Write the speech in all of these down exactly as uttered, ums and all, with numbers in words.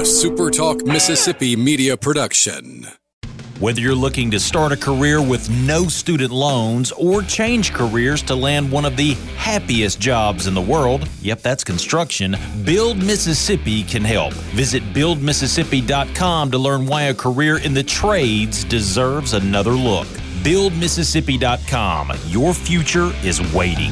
A Super Talk Mississippi media production. Whether you're looking to start a career with no student loans or change careers to land one of the happiest jobs in the world, yep, that's construction, Build Mississippi can help. Visit build mississippi dot com to learn why a career in the trades deserves another look. build mississippi dot com. Your future is waiting.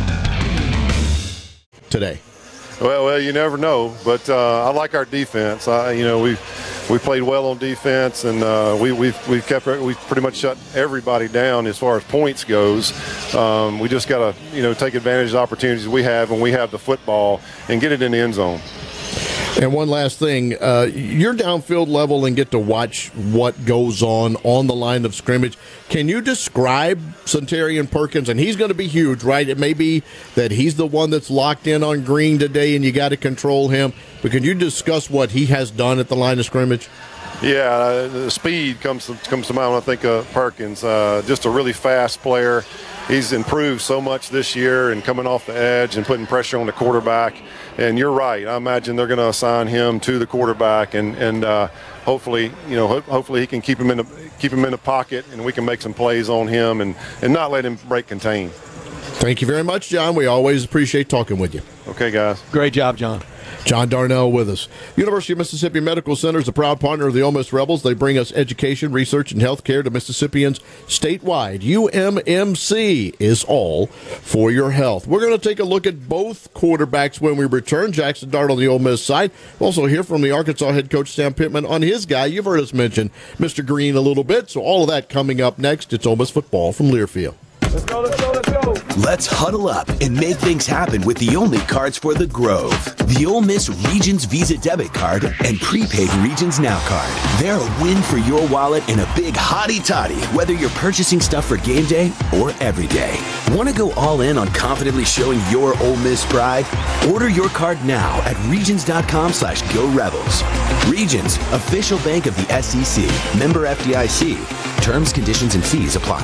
Today. Well, well, you never know, but uh, I like our defense. I, you know, we we played well on defense, and uh, we we've we've kept we pretty much shut everybody down as far as points goes. Um, we just got to you know take advantage of the opportunities we have when we have the football and get it in the end zone. And one last thing, uh, you're downfield level and get to watch what goes on on the line of scrimmage. Can you describe Centurion Perkins? And he's going to be huge, right? It may be that he's the one that's locked in on Green today and you got to control him. But can you discuss what he has done at the line of scrimmage? Yeah, uh, the speed comes to, comes to mind when I think of Perkins. Uh, just a really fast player. He's improved so much this year and coming off the edge and putting pressure on the quarterback. And you're right. I imagine they're going to assign him to the quarterback, and and uh, hopefully, you know, ho- hopefully he can keep him in the keep him in the pocket, and we can make some plays on him and, and not let him break contain. Thank you very much, John. We always appreciate talking with you. Okay, guys. Great job, John. John Darnell with us. University of Mississippi Medical Center is a proud partner of the Ole Miss Rebels. They bring us education, research, and health care to Mississippians statewide. U M M C is all for your health. We're going to take a look at both quarterbacks when we return. Jackson Dart on the Ole Miss side. We'll also hear from the Arkansas head coach Sam Pittman on his guy. You've heard us mention Mister Green a little bit, so all of that coming up next. It's Ole Miss football from Learfield. Let's go, let's go, let's go. Let's huddle up and make things happen with the only cards for the Grove. The Ole Miss Regions Visa Debit Card and prepaid Regions Now Card. They're a win for your wallet and a big hottie toddy, whether you're purchasing stuff for game day or every day. Want to go all in on confidently showing your Ole Miss pride? Order your card now at regions.com slash go rebels. Regions, official bank of the S E C. Member F D I C. Terms, conditions, and fees apply.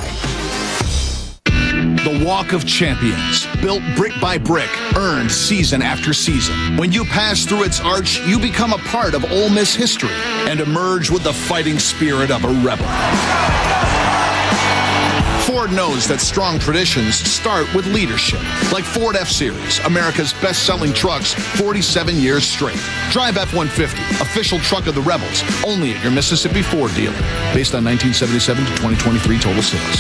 The Walk of Champions, built brick by brick, earned season after season. When you pass through its arch, you become a part of Ole Miss history and emerge with the fighting spirit of a rebel. Ford knows that strong traditions start with leadership, like Ford F-Series, America's best-selling trucks forty-seven years straight. Drive F one fifty, official truck of the Rebels, only at your Mississippi Ford dealer, based on nineteen seventy-seven to twenty twenty-three total sales.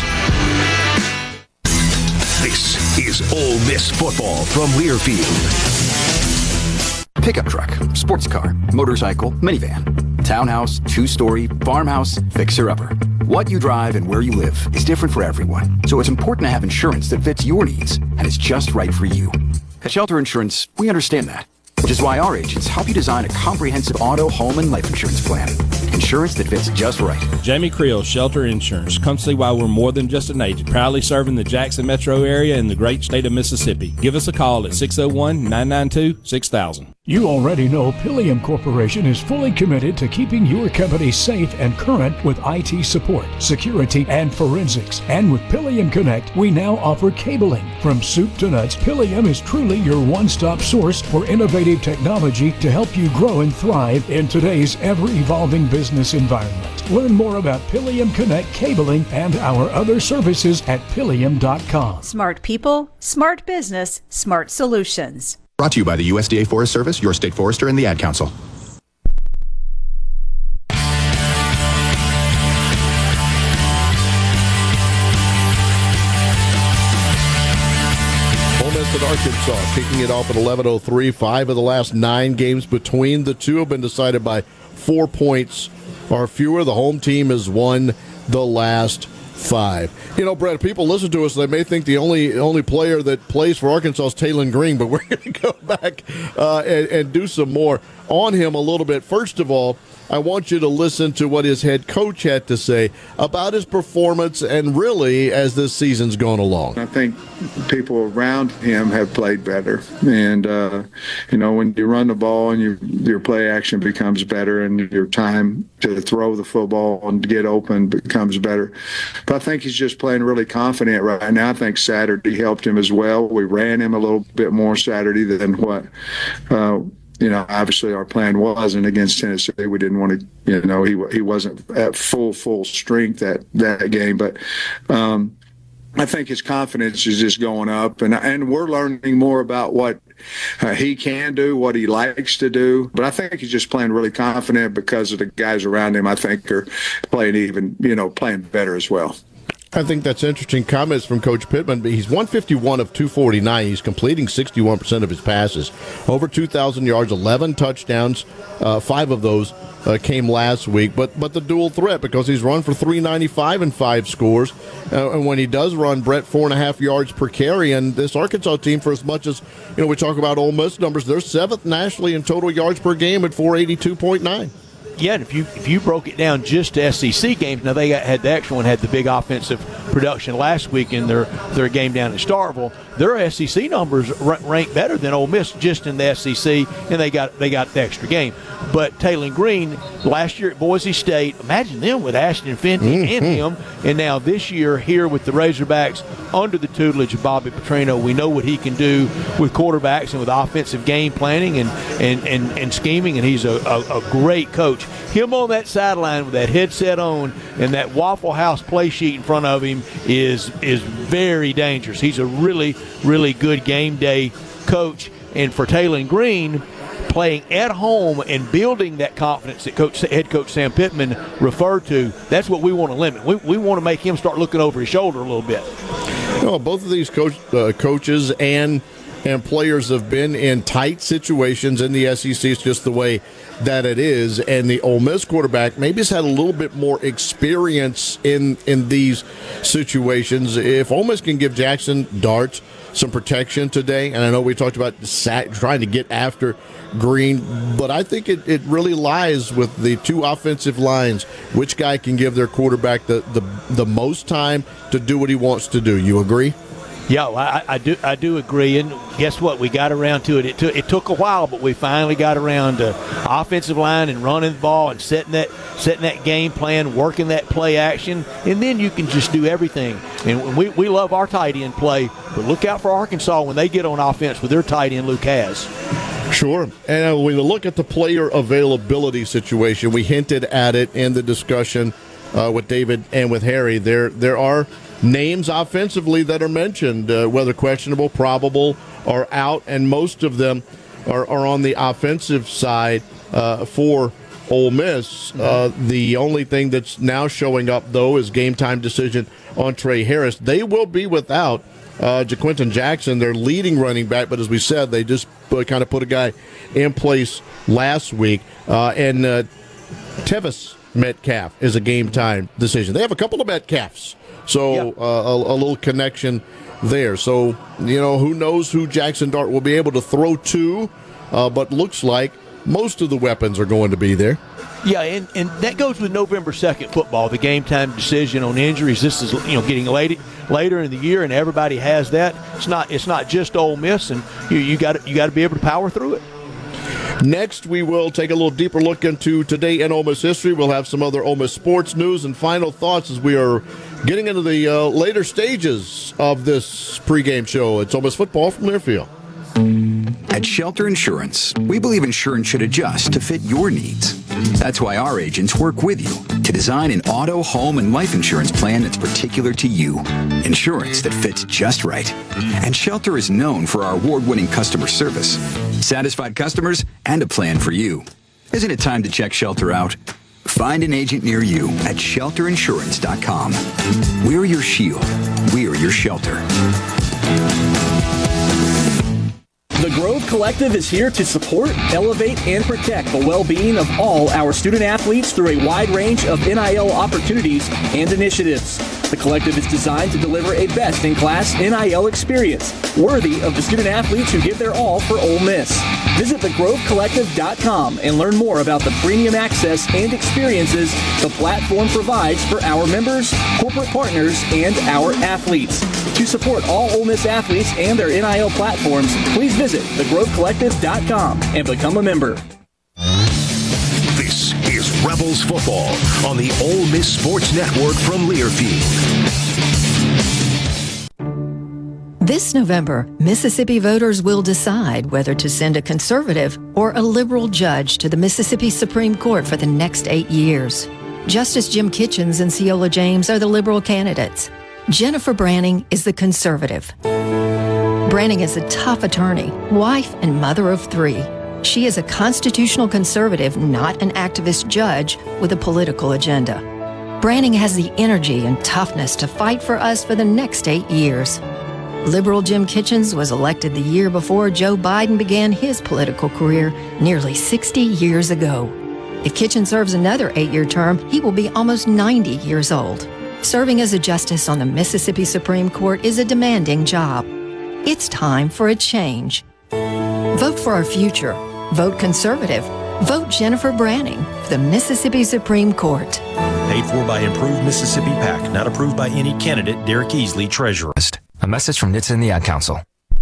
This is Ole Miss football from Learfield. Pickup truck, sports car, motorcycle, minivan, townhouse, two-story, farmhouse, fixer-upper. What you drive and where you live is different for everyone, so it's important to have insurance that fits your needs and is just right for you. At Shelter Insurance, we understand that, which is why our agents help you design a comprehensive auto, home, and life insurance plan. Insurance that fits just right. Jamie Creel, Shelter Insurance. Come see why we're more than just an agent. Proudly serving the Jackson metro area and the great state of Mississippi. Give us a call at six oh one, nine nine two, six thousand. You already know Pilium Corporation is fully committed to keeping your company safe and current with I T support, security, and forensics. And with Pilium Connect, we now offer cabling. From soup to nuts, Pilium is truly your one-stop source for innovative technology to help you grow and thrive in today's ever-evolving business environment. Learn more about Pilium Connect cabling and our other services at pilium dot com. Smart people, smart business, smart solutions. Brought to you by the U S D A Forest Service, your state forester, and the Ad Council. Ole Miss and Arkansas kicking it off at eleven oh three. Five of the last nine games between the two have been decided by four points or fewer. The home team has won the last five. You know, Brett, people listen to us, they may think the only only player that plays for Arkansas is Taylon Green, but we're going to go back uh, and, and do some more on him a little bit. First of all, I want you to listen to what his head coach had to say about his performance and really as this season's gone along. I think people around him have played better. And, uh, you know, when you run the ball and you, your play action becomes better and your time to throw the football and get open becomes better. But I think he's just playing really confident right now. I think Saturday helped him as well. We ran him a little bit more Saturday than what uh, you know, obviously our plan wasn't against Tennessee. We didn't want to, you know, he he wasn't at full, full strength that, that game. But um, I think his confidence is just going up, and and we're learning more about what uh, he can do, what he likes to do. But I think he's just playing really confident because of the guys around him, I think, are playing even, you know, playing better as well. I think that's interesting comments from Coach Pittman. He's one fifty-one of two forty-nine. He's completing sixty-one percent of his passes. Over two thousand yards, eleven touchdowns. Uh, five of those uh, came last week. But but the dual threat, because he's run for three ninety-five and five scores. Uh, and when he does run, Brett, four and a half yards per carry. And this Arkansas team, for as much as, you know, we talk about Ole Miss numbers, they're seventh nationally in total yards per game at four eighty-two point nine. Yeah, and if you if you broke it down just to S E C games, now they got, had the extra one had the big offensive production last week in their their game down at Starkville. Their S E C numbers r- rank better than Ole Miss just in the S E C, and they got they got the extra game. But Taylor Green last year at Boise State, imagine them with Ashton Fenty mm-hmm. and him, and now this year here with the Razorbacks under the tutelage of Bobby Petrino. We know what he can do with quarterbacks and with offensive game planning and and, and, and scheming, and he's a, a, a great coach. Him on that sideline with that headset on and that Waffle House play sheet in front of him is is very dangerous. He's a really, really good game day coach. And for Taylor Green, playing at home and building that confidence that coach, head coach Sam Pittman referred to, that's what we want to limit. We, we want to make him start looking over his shoulder a little bit. No, both of these coach, uh, coaches and and players have been in tight situations in the S E C. It's just the way that it is. And the Ole Miss quarterback maybe has had a little bit more experience in in these situations. If Ole Miss can give Jackson Dart some protection today, and I know we talked about sack, trying to get after Green, but I think it, it really lies with the two offensive lines, which guy can give their quarterback the, the, the most time to do what he wants to do. You agree? Yeah, well, I, I do. I do agree. And guess what? We got around to it. It took it took a while, but we finally got around to offensive line and running the ball and setting that setting that game plan, working that play action, and then you can just do everything. And we we love our tight end play, but look out for Arkansas when they get on offense with their tight end Luke Has. Sure. And when you look at the player availability situation, we hinted at it in the discussion uh, with David and with Harry. There there are names offensively that are mentioned, uh, whether questionable, probable, or out, and most of them are, are on the offensive side uh, for Ole Miss. Uh, the only thing that's now showing up, though, is game time decision on Trey Harris. They will be without uh, JaQuinton Jackson, their leading running back, but as we said, they just put, kind of put a guy in place last week. Uh, and uh, Tevis Metcalf is a game time decision. They have a couple of Metcalfs. So yep. uh, a, a little connection there. So, you know, who knows who Jackson Dart will be able to throw to, uh, but looks like most of the weapons are going to be there. Yeah, and, and that goes with November second football, the game time decision on injuries. This is, you know, getting late, later in the year, and everybody has that. It's not it's not just Ole Miss, and you you got you got to be able to power through it. Next, we will take a little deeper look into today in Ole Miss history. We'll have some other Ole Miss sports news and final thoughts as we are getting into the uh, later stages of this pregame show. It's Ole Miss football from Learfield. At Shelter Insurance, we believe insurance should adjust to fit your needs. That's why our agents work with you to design an auto, home, and life insurance plan that's particular to you. Insurance that fits just right. And Shelter is known for our award-winning customer service, satisfied customers, and a plan for you. Isn't it time to check Shelter out? Find an agent near you at shelter insurance dot com. We're your shield. We're your shelter. The Grove Collective is here to support, elevate, and protect the well-being of all our student-athletes through a wide range of N I L opportunities and initiatives. The Collective is designed to deliver a best-in-class N I L experience, worthy of the student-athletes who give their all for Ole Miss. Visit the grove collective dot com and learn more about the premium access and experiences the platform provides for our members, corporate partners, and our athletes. To support all Ole Miss athletes and their N I L platforms, please visit the grove collective dot com and become a member. This is Rebels Football on the Ole Miss Sports Network from Learfield. This November, Mississippi voters will decide whether to send a conservative or a liberal judge to the Mississippi Supreme Court for the next eight years. Justice Jim Kitchens and Ceola James are the liberal candidates. Jennifer Branning is the conservative. Branning is a tough attorney, wife and mother of three. She is a constitutional conservative, not an activist judge with a political agenda. Branning has the energy and toughness to fight for us for the next eight years. Liberal Jim Kitchens was elected the year before Joe Biden began his political career nearly sixty years ago. If Kitchens serves another eight-year term, he will be almost ninety years old. Serving as a justice on the Mississippi Supreme Court is a demanding job. It's time for a change. Vote for our future. Vote conservative. Vote Jennifer Branning for the Mississippi Supreme Court. Paid for by Improved Mississippi PAC, not approved by any candidate. Derek Easley, Treasurer. A message from N H T S A and the Ad Council.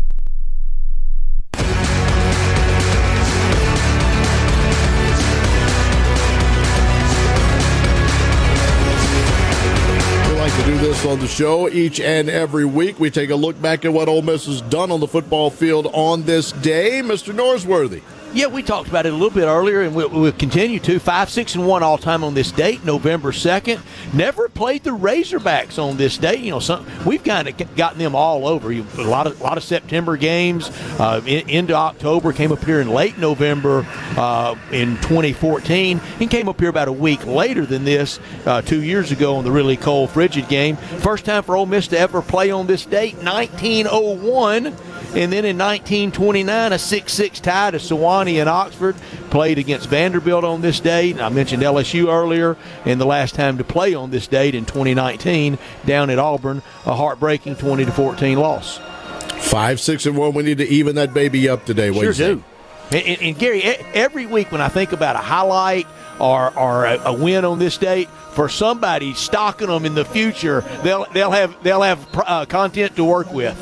We like to do this on the show each and every week. We take a look back at what Ole Miss has done on the football field on this day. Mister Norsworthy. Yeah, we talked about it a little bit earlier, and we'll, we'll continue to. Five, six, and one all-time on this date, November second. Never played the Razorbacks on this date. You know, some, we've kind of gotten them all over. You, a lot of a lot of September games uh, in, into October. Came up here in late November uh, in twenty fourteen, and came up here about a week later than this uh, two years ago on the really cold, frigid game. First time for Ole Miss to ever play on this date, nineteen oh one. And then in nineteen twenty-nine, a six six tie to Sewanee and Oxford. Played against Vanderbilt on this date. I mentioned L S U earlier. And the last time to play on this date in twenty nineteen, down at Auburn, a heartbreaking twenty to fourteen loss. Five, six, and one. We need to even that baby up today. What Sure do. do. And, and, and Gary, every week when I think about a highlight or, or a, a win on this date, for somebody stocking them in the future, they'll they'll have they'll have uh, content to work with.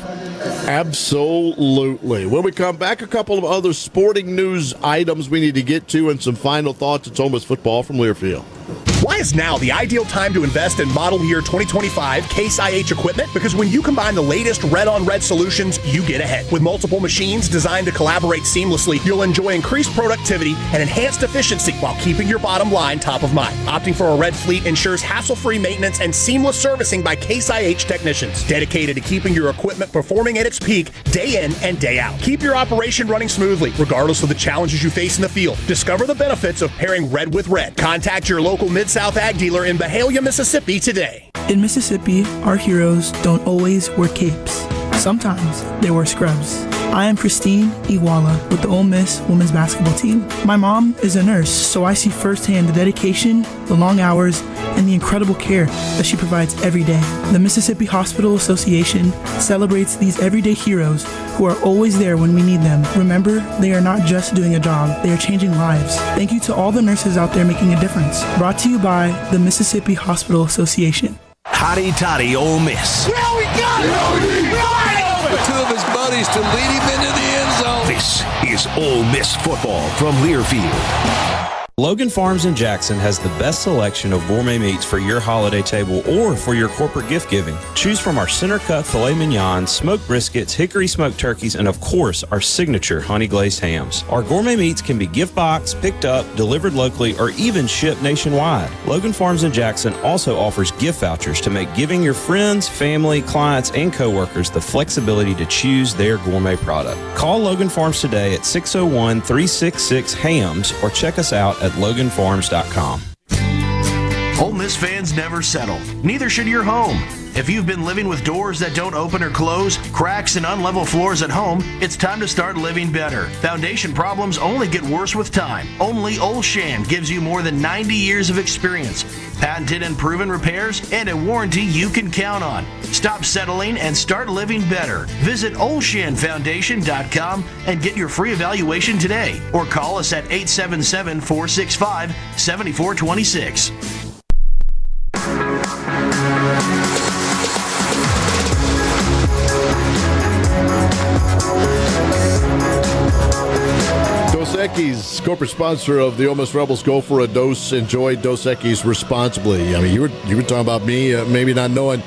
Absolutely. When we come back, a couple of other sporting news items we need to get to and some final thoughts. It's Ole Miss football from Learfield. Why is now the ideal time to invest in model year twenty twenty-five Case I H equipment? Because when you combine the latest red-on-red solutions, you get ahead. With multiple machines designed to collaborate seamlessly, you'll enjoy increased productivity and enhanced efficiency while keeping your bottom line top of mind. Opting for a red fleet ensures hassle-free maintenance and seamless servicing by Case I H technicians, dedicated to keeping your equipment performing at its peak day in and day out. Keep your operation running smoothly, regardless of the challenges you face in the field. Discover the benefits of pairing red with red. Contact your local Mid-South Ag dealer in Byhalia, Mississippi today. In Mississippi, our heroes don't always wear capes. Sometimes they wear scrubs. I am Christine Iwala with the Ole Miss women's basketball team. My mom is a nurse, so I see firsthand the dedication, the long hours, and the incredible care that she provides every day. The Mississippi Hospital Association celebrates these everyday heroes who are always there when we need them. Remember, they are not just doing a job, they are changing lives. Thank you to all the nurses out there making a difference. Brought to you by the Mississippi Hospital Association. Hotty toddy Ole Miss. Yeah, we got it! We got it! Two of his buddies to lead him into the end zone. This is Ole Miss football from Learfield. Logan Farms in Jackson has the best selection of gourmet meats for your holiday table or for your corporate gift giving. Choose from our center cut filet mignon, smoked briskets, hickory smoked turkeys, and of course, our signature honey glazed hams. Our gourmet meats can be gift boxed, picked up, delivered locally, or even shipped nationwide. Logan Farms in Jackson also offers gift vouchers to make giving your friends, family, clients, and coworkers the flexibility to choose their gourmet product. Call Logan Farms today at six oh one, three six six, HAMS or check us out at logan farms dot com. Ole Miss fans never settle. Neither should your home. If you've been living with doors that don't open or close, cracks and unlevel floors at home, it's time to start living better. Foundation problems only get worse with time. Only Olshan gives you more than ninety years of experience, patented and proven repairs, and a warranty you can count on. Stop settling and start living better. Visit olshan foundation dot com and get your free evaluation today, or call us at eight seven seven, four six five, seven four two six. Dos Equis, corporate sponsor of the Ole Miss Rebels. Go for a dose. Enjoy Dos Equis responsibly. I mean, you were you were talking about me uh, maybe not knowing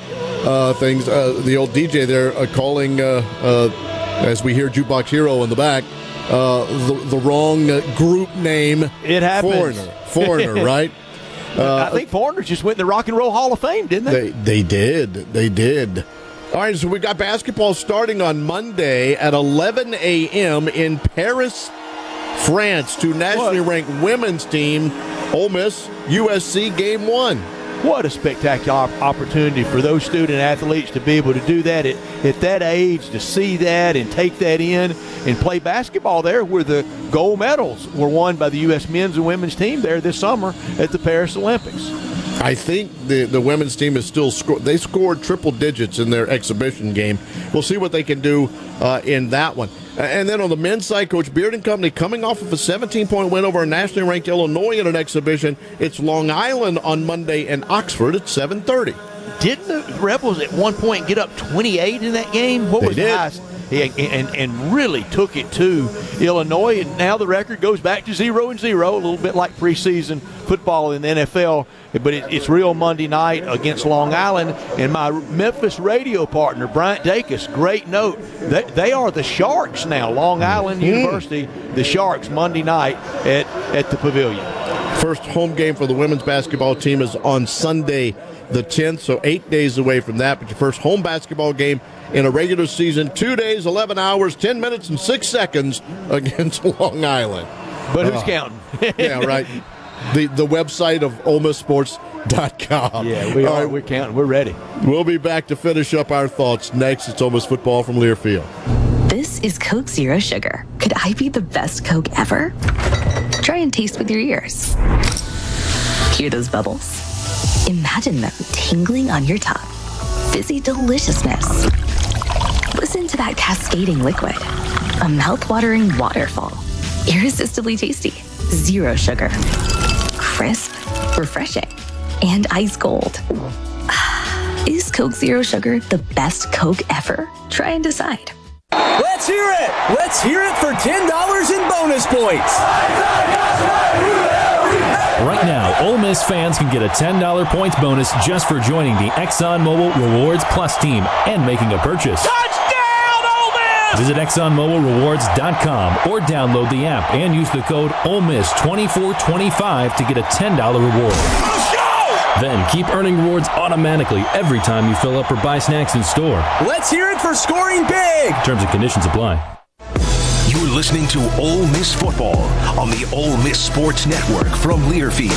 uh, things. Uh, the old D J there uh, calling, uh, uh, as we hear Jukebox Hero in the back, uh, the, the wrong group name. It happens. Foreigner. Foreigner, right? Uh, I think Foreigners just went in the Rock and Roll Hall of Fame, didn't they? They, they did. They did. All right, so we got basketball starting on Monday at eleven a.m. in Paris, France. Two nationally what? ranked women's team, Ole Miss, U S C, game one. What a spectacular opportunity for those student athletes to be able to do that at, at that age, to see that and take that in and play basketball there, where the gold medals were won by the U S men's and women's team there this summer at the Paris Olympics. I think the, the women's team is still scored. They scored triple digits in their exhibition game. We'll see what they can do uh, in that one. And then on the men's side, Coach Beard and company coming off of a seventeen-point win over a nationally ranked Illinois in an exhibition. It's Long Island on Monday and Oxford at seven thirty. Didn't the Rebels at one point get up twenty-eight in that game? What they was did. the highest? And, and, and really took it to Illinois, and now the record goes back to zero and zero, a little bit like preseason football in the N F L. But it, it's real Monday night against Long Island. And my Memphis radio partner, Bryant Dacus, great note. They, they are the Sharks now, Long Island mm. University, the Sharks, Monday night at, at the Pavilion. First home game for the women's basketball team is on Sunday the tenth, so eight days away from that. But your first home basketball game in a regular season, two days, eleven hours, ten minutes, and six seconds against Long Island. But who's uh, counting? Yeah, right. The the website of Ole Miss Sports dot com. Yeah, we are. Right. We're counting. We're ready. We'll be back to finish up our thoughts next. It's Ole Miss football from Learfield. This is Coke Zero Sugar. Could I be the best Coke ever? Try and taste with your ears. Hear those bubbles? Imagine them tingling on your tongue. Fizzy deliciousness. Listen to that cascading liquid. A mouth-watering waterfall. Irresistibly tasty. Zero sugar. Crisp, refreshing, and ice cold. Is Coke Zero Sugar the best Coke ever? Try and decide. Let's hear it! Let's hear it for ten dollars in bonus points! Right now, Ole Miss fans can get a ten dollars points bonus just for joining the ExxonMobil Rewards Plus team and making a purchase. Touchdown, Ole Miss! Visit Exxon Mobil Rewards dot com or download the app and use the code Ole Miss twenty-four twenty-five to get a ten dollars reward. Let's go! Then keep earning rewards automatically every time you fill up or buy snacks in store. Let's hear it for scoring big! Terms and conditions apply. You're listening to Ole Miss Football on the Ole Miss Sports Network from Learfield.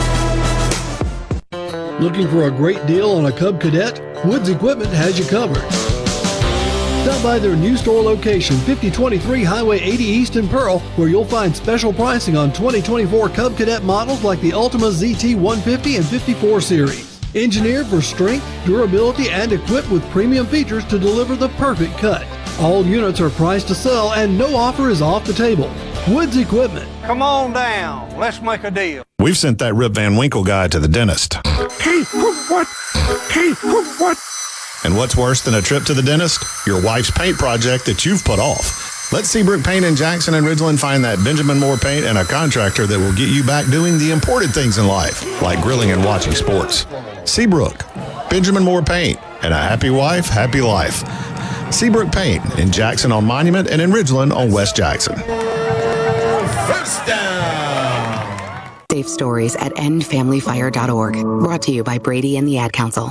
Looking for a great deal on a Cub Cadet? Woods Equipment has you covered. Stop by their new store location, fifty twenty-three Highway eighty East in Pearl, where you'll find special pricing on twenty twenty-four Cub Cadet models like the Ultima Z T one fifty and fifty-four series. Engineered for strength, durability, and equipped with premium features to deliver the perfect cut. All units are priced to sell and no offer is off the table. Woods Equipment. Come on down. Let's make a deal. We've sent that Rip Van Winkle guy to the dentist. Hey, what? Hey, what? And what's worse than a trip to the dentist? Your wife's paint project that you've put off. Let Seabrook Paint in Jackson and Ridgeland find that Benjamin Moore paint and a contractor that will get you back doing the important things in life, like grilling and watching sports. Seabrook, Benjamin Moore Paint, and a happy wife, happy life. Seabrook Paint in Jackson on Monument and in Ridgeland on West Jackson. First down. Safe stories at end family fire dot org. Brought to you by Brady and the Ad Council.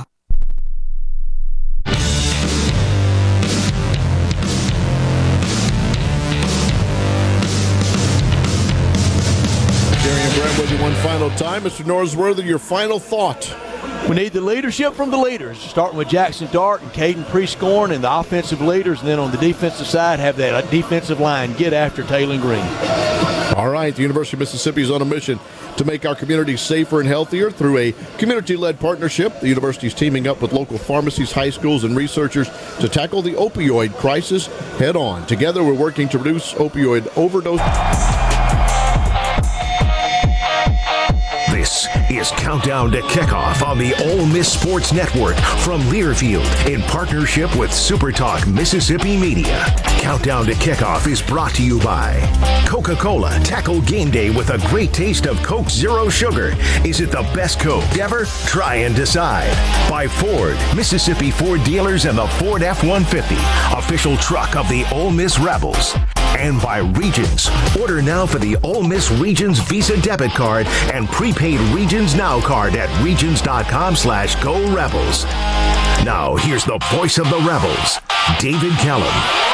Jerry and Brent with you one final time. Mister Norsworthy, your final thought. We need the leadership from the leaders, starting with Jackson Dart and Caden Prescorn and the offensive leaders, and then on the defensive side, have that defensive line get after Taylor Green. All right, the University of Mississippi is on a mission to make our community safer and healthier through a community-led partnership. The university is teaming up with local pharmacies, high schools, and researchers to tackle the opioid crisis head-on. Together, we're working to reduce opioid overdose. This is Countdown to Kickoff on the Ole Miss Sports Network from Learfield in partnership with SuperTalk Mississippi Media. Countdown to Kickoff is brought to you by Coca-Cola. Tackle game day with a great taste of Coke Zero Sugar. Is it the best Coke ever? Try and decide. By Ford, Mississippi Ford dealers and the Ford F one fifty, official truck of the Ole Miss Rebels. And by Regions. Order now for the Ole Miss Regions Visa debit card and prepaid Regions Now card at regions.com slash go Rebels. Now, here's the voice of the Rebels, David Kellum.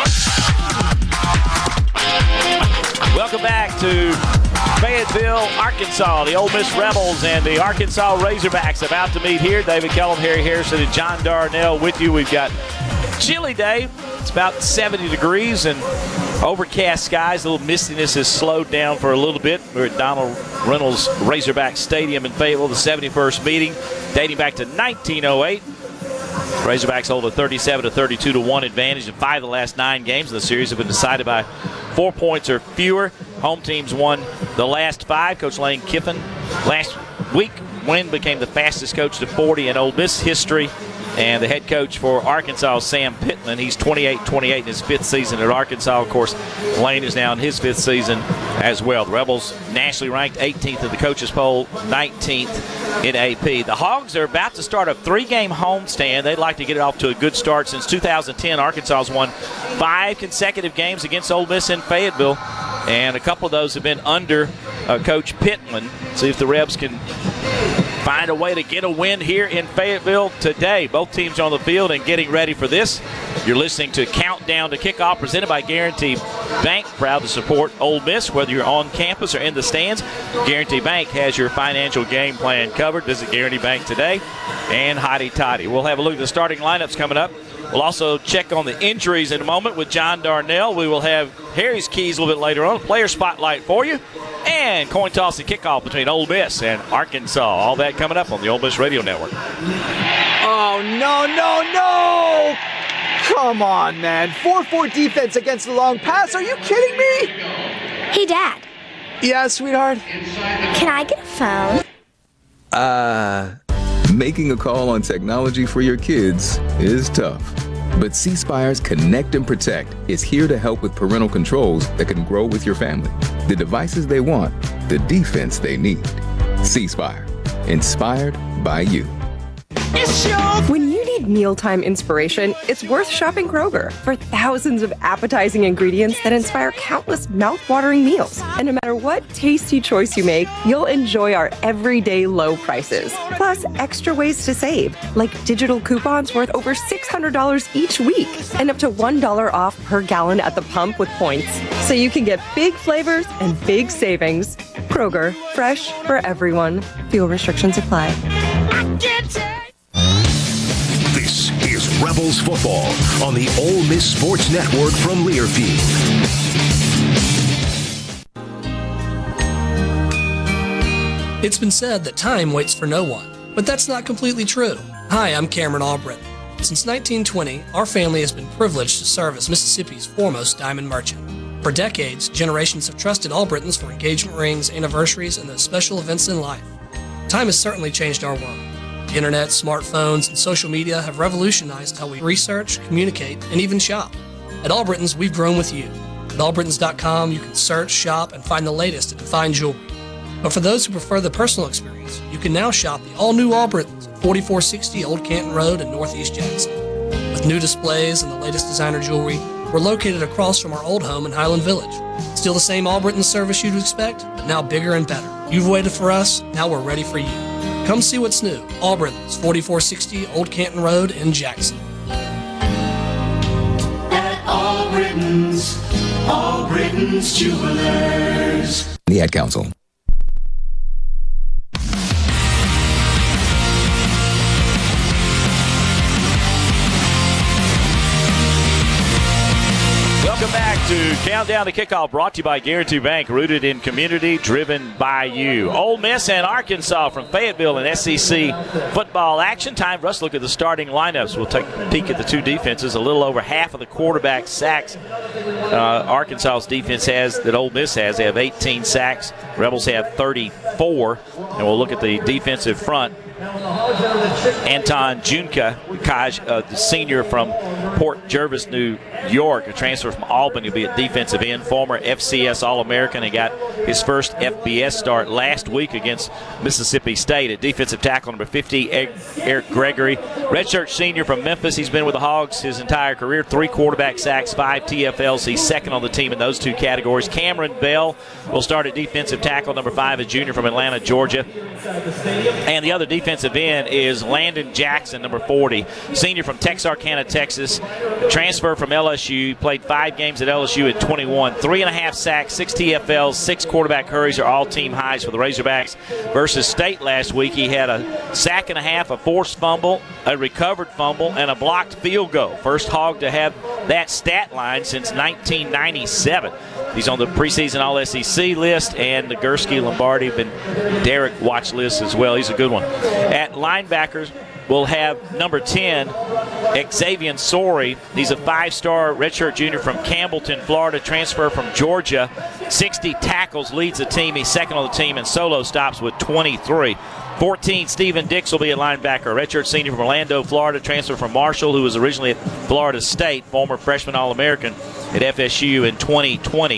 Welcome back to Fayetteville, Arkansas. The Ole Miss Rebels and the Arkansas Razorbacks about to meet here. David Kellum, Harry Harrison, and John Darnell with you. We've got chilly day. It's about seventy degrees and overcast skies. A little mistiness has slowed down for a little bit. We're at Donald Reynolds Razorback Stadium in Fayetteville, the seventy-first meeting dating back to nineteen oh eight. Razorbacks hold a thirty-seven to thirty-two to one advantage in five of the last nine games of the series have been decided by four points or fewer. Home teams won the last five. Coach Lane Kiffin last week win became the fastest coach to forty in Ole Miss history. And the head coach for Arkansas, Sam Pittman, he's twenty-eight twenty-eight in his fifth season at Arkansas. Of course, Lane is now in his fifth season as well. The Rebels nationally ranked eighteenth in the coaches poll, nineteenth in A P. The Hogs are about to start a three-game homestand. They'd like to get it off to a good start. Since two thousand ten, Arkansas has won five consecutive games against Ole Miss in Fayetteville, and a couple of those have been under uh, Coach Pittman. See if the Rebs can find a way to get a win here in Fayetteville today. Both teams on the field and getting ready for this. You're listening to Countdown to Kickoff presented by Guarantee Bank. Proud to support Ole Miss, whether you're on campus or in the stands. Guarantee Bank has your financial game plan covered. Visit Guarantee Bank today. And Hotty Toddy. We'll have a look at the starting lineups coming up. We'll also check on the injuries in a moment with John Darnell. We will have Harry's keys a little bit later on. Player spotlight for you. And coin toss and kickoff between Ole Miss and Arkansas. All that coming up on the Ole Miss Radio Network. Oh, no, no, no! Come on, man. four four defense against the long pass. Are you kidding me? Hey, Dad. Yeah, sweetheart? Can I get a phone? Uh, making a call on technology for your kids is tough. But C Spire's Connect and Protect is here to help with parental controls that can grow with your family. The devices they want, the defense they need. C Spire, inspired by you. When you need mealtime inspiration, it's worth shopping Kroger for thousands of appetizing ingredients that inspire countless mouth-watering meals. And no matter what tasty choice you make, you'll enjoy our everyday low prices. Plus, extra ways to save, like digital coupons worth over six hundred dollars each week and up to one dollar off per gallon at the pump with points. So you can get big flavors and big savings. Kroger, fresh for everyone. Fuel restrictions apply. This is Rebels football on the Ole Miss Sports Network from Learfield. It's been said that time waits for no one, but that's not completely true. Hi, I'm Cameron Albritton. Since nineteen twenty, our family has been privileged to serve as Mississippi's foremost diamond merchant. For decades, generations have trusted Albritton's for engagement rings, anniversaries, and those special events in life. Time has certainly changed our world. The internet, smartphones, and social media have revolutionized how we research, communicate, and even shop. At Albritton's, we've grown with you. At Albritton's dot com, you can search, shop, and find the latest in fine jewelry. But for those who prefer the personal experience, you can now shop the all-new Albritton's at forty-four sixty Old Canton Road in Northeast Jackson. With new displays and the latest designer jewelry, we're located across from our old home in Highland Village. Still the same Albritton's service you'd expect, but now bigger and better. You've waited for us, now we're ready for you. Come see what's new. Albritton's, forty-four sixty Old Canton Road in Jackson. At Albritton's, Albritton's Jewelers. The Ad Council. Welcome back to Countdown Countdown to kickoff brought to you by Guarantee Bank, rooted in community, driven by you. Ole Miss and Arkansas from Fayetteville in S E C football action. Time for us to look at the starting lineups. We'll take a peek at the two defenses. A little over half of the quarterback sacks uh, Arkansas's defense has that Ole Miss has. They have eighteen sacks. Rebels have thirty-four. And we'll look at the defensive front. Anton Junka, Kaj, uh, the senior from Port Jervis, New York, a transfer from Albany, will be a defensive end, former F C S All-American. He got his first F B S start last week against Mississippi State. At defensive tackle, number fifty, Eric Gregory, redshirt senior from Memphis. He's been with the Hogs his entire career. Three quarterback sacks, five T F Ls. He's second on the team in those two categories. Cameron Bell will start at defensive tackle. Number five, a junior from Atlanta, Georgia. And the other defensive end is Landon Jackson, number forty, senior from Texarkana, Texas, transfer from L S U. Played five games at L S U at twenty-one. Three and a half sacks, six T F Ls, six quarterback hurries are all team highs for the Razorbacks. Versus State last week, he had a sack and a half, a forced fumble, a recovered fumble, and a blocked field goal. First Hog to have that stat line since nineteen ninety-seven. He's on the preseason All S E C list, and the Gursky, Lombardi, and Derek watch list as well. He's a good one. At linebackers, we'll have number ten, Xavier Sorey. He's a five-star redshirt junior from Campbellton, Florida, transfer from Georgia. sixty tackles, leads the team. He's second on the team in solo stops with twenty-three. fourteen, Stephen Dix will be a linebacker, a redshirt senior from Orlando, Florida, transfer from Marshall, who was originally at Florida State, former freshman All-American at F S U in twenty twenty.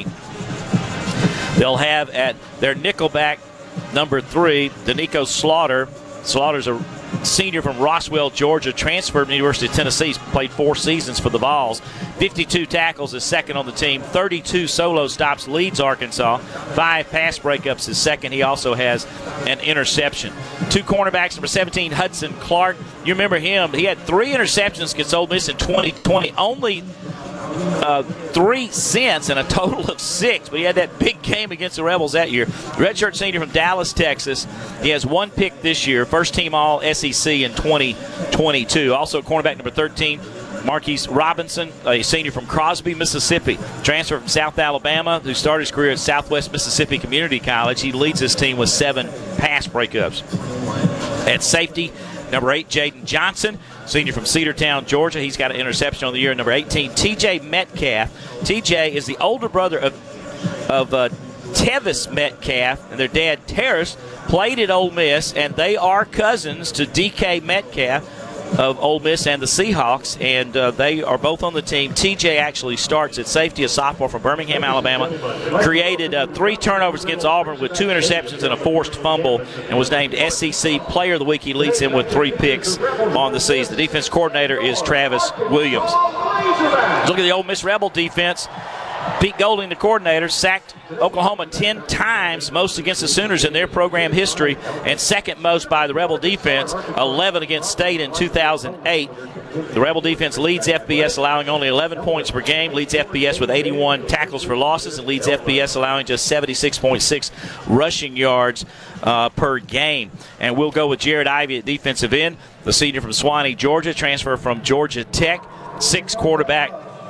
They'll have at their nickelback, number three, Danico Slaughter. Slaughter's a senior from Roswell, Georgia, transferred from the University of Tennessee. He's played four seasons for the Vols. fifty-two tackles is second on the team. thirty-two solo stops, leads Arkansas. Five pass breakups is second. He also has an interception. Two cornerbacks, number seventeen, Hudson Clark. You remember him. He had three interceptions against Ole Miss in twenty twenty. Only Uh, three since and a total of six, but he had that big game against the Rebels that year. Redshirt senior from Dallas, Texas. He has one pick this year, first team all S E C in twenty twenty-two. Also cornerback number thirteen, Marquise Robinson, a senior from Crosby, Mississippi, transfer from South Alabama, who started his career at Southwest Mississippi Community College. He leads his team with seven pass breakups. At safety, number eight, Jaden Johnson, senior from Cedartown, Georgia. He's got an interception on the year. Number eighteen, T J Metcalf. T J is the older brother of, of uh, Tevis Metcalf, and their dad, Terrace, played at Ole Miss, and they are cousins to D K Metcalf of Ole Miss and the Seahawks, and uh, they are both on the team. T J actually starts at safety, a sophomore from Birmingham, Alabama. Created uh, three turnovers against Auburn with two interceptions and a forced fumble, and was named S E C Player of the Week. He leads him with three picks on the season. The defense coordinator is Travis Williams. Look at the Ole Miss Rebel defense. Pete Golding, the coordinator, sacked Oklahoma ten times, most against the Sooners in their program history, and second most by the Rebel defense, eleven against State in two thousand eight. The Rebel defense leads F B S, allowing only eleven points per game, leads F B S with eighty-one tackles for losses, and leads F B S allowing just seventy-six point six rushing yards uh, per game. And we'll go with Jared Ivey at defensive end, the senior from Swanee, Georgia, transfer from Georgia Tech, six quarterback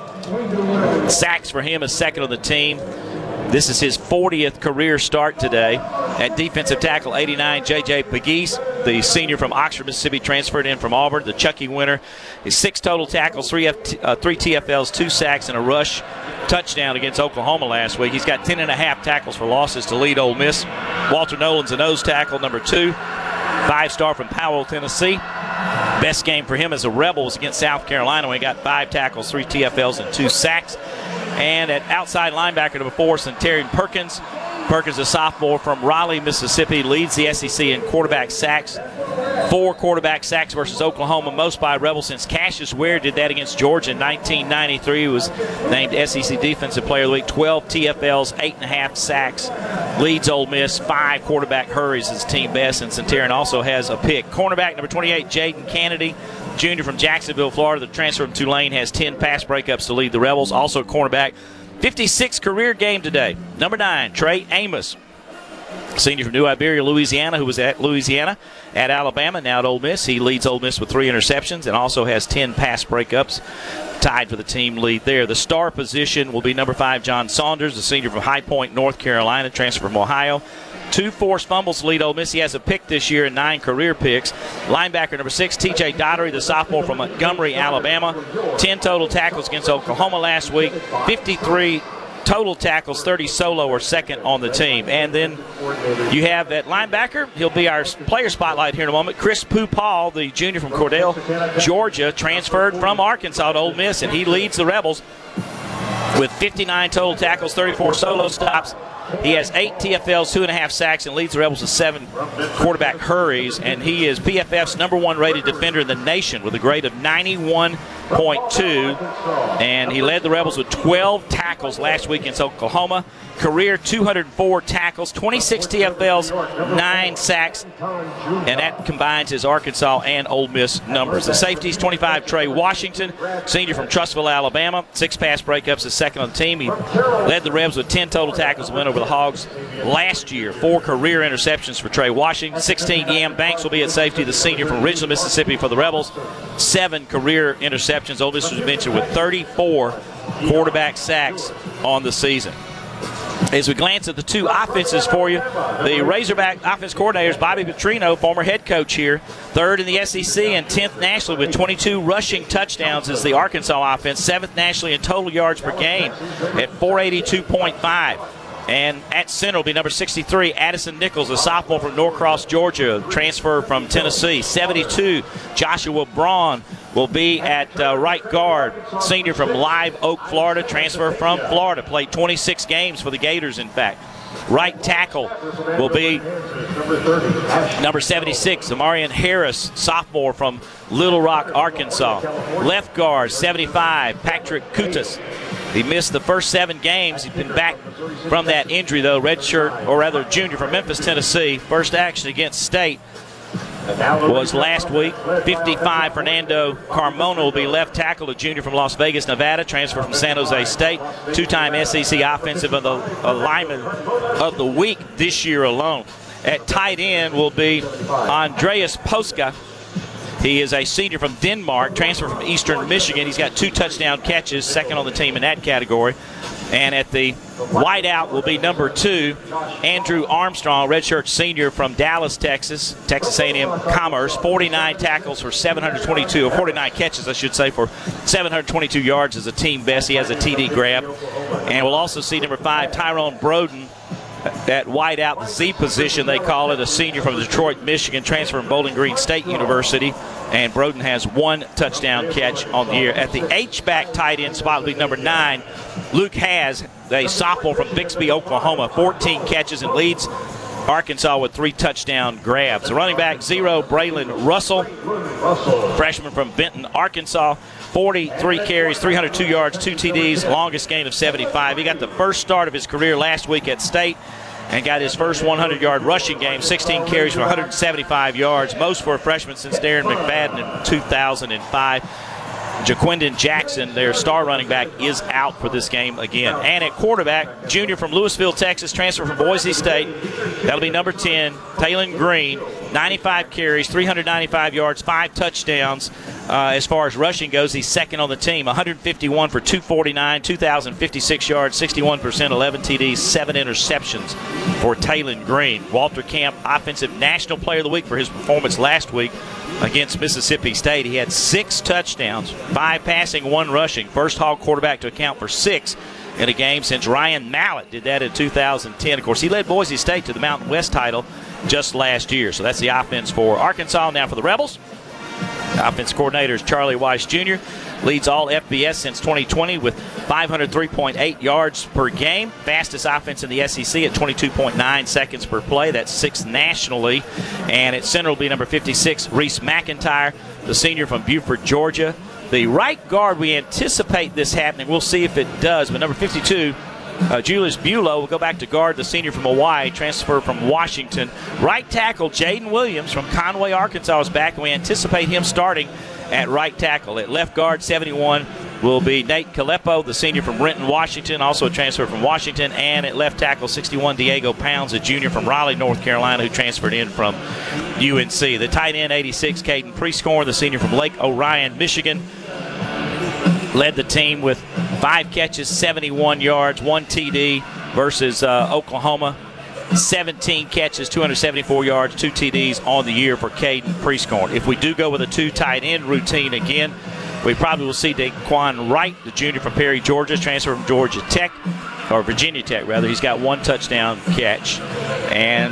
sacks for him as second on the team. This is his fortieth career start today. At defensive tackle, eighty-nine, J J Pegues, the senior from Oxford, Mississippi, transferred in from Auburn, the Chucky winner. His six total tackles, three, F T, uh, three T F Ls, two sacks, and a rush touchdown against Oklahoma last week. He's got ten and a half tackles for losses to lead Ole Miss. Walter Nolan's a nose tackle, number two, five-star from Powell, Tennessee. Best game for him as a Rebel was against South Carolina when he got five tackles, three T F Ls, and two sacks. And at outside linebacker number four, Centurion Perkins. Perkins, a sophomore from Raleigh, Mississippi, leads the S E C in quarterback sacks. Four quarterback sacks versus Oklahoma, most by a Rebel since Cassius Ware did that against Georgia in nineteen ninety-three. He was named S E C Defensive Player of the Week. twelve T F Ls, eight and a half sacks. Leads Ole Miss, five quarterback hurries is team best, and Centurion also has a pick. Cornerback number twenty-eight, Jaden Kennedy, junior from Jacksonville, Florida. The transfer from Tulane has ten pass breakups to lead the Rebels. Also cornerback, fifty-six career game today. Number nine, Trey Amos. Senior from New Iberia, Louisiana, who was at Louisiana, at Alabama, now at Ole Miss. He leads Ole Miss with three interceptions and also has ten pass breakups, tied for the team lead there. The star position will be number five, John Saunders, the senior from High Point, North Carolina, transfer from Ohio. Two forced fumbles to lead Ole Miss. He has a pick this year and nine career picks. Linebacker number six, T J Dottery, the sophomore from Montgomery, Alabama. ten total tackles against Oklahoma last week. fifty-three total tackles, thirty solo, or second on the team. And then you have at linebacker, he'll be our player spotlight here in a moment, Chris Pupal, the junior from Cordell, Georgia, transferred from Arkansas to Ole Miss, and he leads the Rebels with fifty-nine total tackles, thirty-four solo stops. He has eight T F Ls, two and a half sacks, and leads the Rebels with seven quarterback hurries. And he is P F F's number one rated defender in the nation with a grade of ninety-one point two. And he led the Rebels with twelve tackles last week against Oklahoma. Career two hundred four tackles, twenty-six T F Ls, nine sacks, and that combines his Arkansas and Ole Miss numbers. The safeties, twenty-five, Trey Washington, senior from Trussville, Alabama, six pass breakups, is second on the team. He led the Rebs with ten total tackles and went over the Hogs last year. Four career interceptions for Trey Washington. sixteen, Yam Banks will be at safety, the senior from Ridgeland, Mississippi for the Rebels. Seven career interceptions. Ole Miss was mentioned with thirty-four quarterback sacks on the season. As we glance at the two offenses for you, the Razorback offense coordinators, Bobby Petrino, former head coach here, third in the S E C and tenth nationally with twenty-two rushing touchdowns is the Arkansas offense, seventh nationally in total yards per game at four eighty-two point five. And at center will be number sixty-three, Addison Nichols, a sophomore from Norcross, Georgia, transfer from Tennessee. seventy-two, Joshua Braun will be at uh, right guard, senior from Live Oak, Florida, transfer from Florida. Played twenty-six games for the Gators, in fact. Right tackle will be number seventy-six, Amarian Harris, sophomore from Little Rock, Arkansas. Left guard, seventy-five, Patrick Kutas. He missed the first seven games. He's been back from that injury, though. Redshirt, or rather junior from Memphis, Tennessee. First action against State was last week. fifty-five, Fernando Carmona will be left tackle, a junior from Las Vegas, Nevada, transfer from San Jose State. Two-time S E C Offensive of the Lineman of the Week this year alone. At tight end will be Andreas Poska. He is a senior from Denmark, transfer from Eastern Michigan. He's got two touchdown catches, second on the team in that category. And at the wideout will be number two, Andrew Armstrong, redshirt senior from Dallas, Texas, Texas A and M Commerce. forty-nine tackles for seven hundred twenty-two, or forty-nine catches, I should say, for seven hundred twenty-two yards as a team best. He has a T D grab. And we'll also see number five, Tyrone Broden, at wideout, the Z position they call it, a senior from Detroit, Michigan, transfer from Bowling Green State University. And Broden has one touchdown catch on the year. At the H-back tight end spot will be number nine, Luke Haas, a sophomore from Bixby, Oklahoma, fourteen catches and leads Arkansas with three touchdown grabs. The running back, zero, Braylon Russell, freshman from Benton, Arkansas, forty-three carries, three hundred two yards, two T Ds, longest gain of seventy-five. He got the first start of his career last week at State and got his first hundred yard rushing game, sixteen carries for one hundred seventy-five yards, most for a freshman since Darren McFadden in two thousand five. Jaquindon Jackson, their star running back, is out for this game again. And at quarterback, junior from Louisville, Texas, transfer from Boise State. That'll be number ten, Talon Green, ninety-five carries, three hundred ninety-five yards, five touchdowns. Uh, as far as rushing goes, he's second on the team, one hundred fifty-one for two forty-nine, two thousand fifty-six yards, sixty-one percent, eleven T Ds, seven interceptions for Talon Green. Walter Camp, Offensive National Player of the Week for his performance last week against Mississippi State. He had six touchdowns, five passing, one rushing. First Hog quarterback to account for six in a game since Ryan Mallett did that in two thousand ten. Of course, he led Boise State to the Mountain West title just last year. So that's the offense for Arkansas. Now for the Rebels, offense coordinator is Charlie Weiss Junior Leads all F B S since twenty twenty with five hundred three point eight yards per game. Fastest offense in the S E C at twenty-two point nine seconds per play. That's sixth nationally. And at center will be number fifty-six, Reese McIntyre, the senior from Beaufort, Georgia. The right guard, we anticipate this happening. We'll see if it does. But number fifty-two, Uh, Julius Bulow will go back to guard, the senior from Hawaii, transfer from Washington. Right tackle, Jaden Williams from Conway, Arkansas is back, and we anticipate him starting at right tackle. At left guard, seventy-one, will be Nate Caleppo, the senior from Renton, Washington, also a transfer from Washington. And at left tackle, sixty-one, Diego Pounds, a junior from Raleigh, North Carolina, who transferred in from U N C. The tight end, eighty-six, Caden Prescorn, the senior from Lake Orion, Michigan, led the team with five catches, seventy-one yards, one T D versus uh, Oklahoma. seventeen catches, two hundred seventy-four yards, two T Ds on the year for Caden Prescorn. If we do go with a two tight end routine again, we probably will see Daquan Wright, the junior from Perry, Georgia, transfer from Georgia Tech, or Virginia Tech, rather. He's got one touchdown catch. And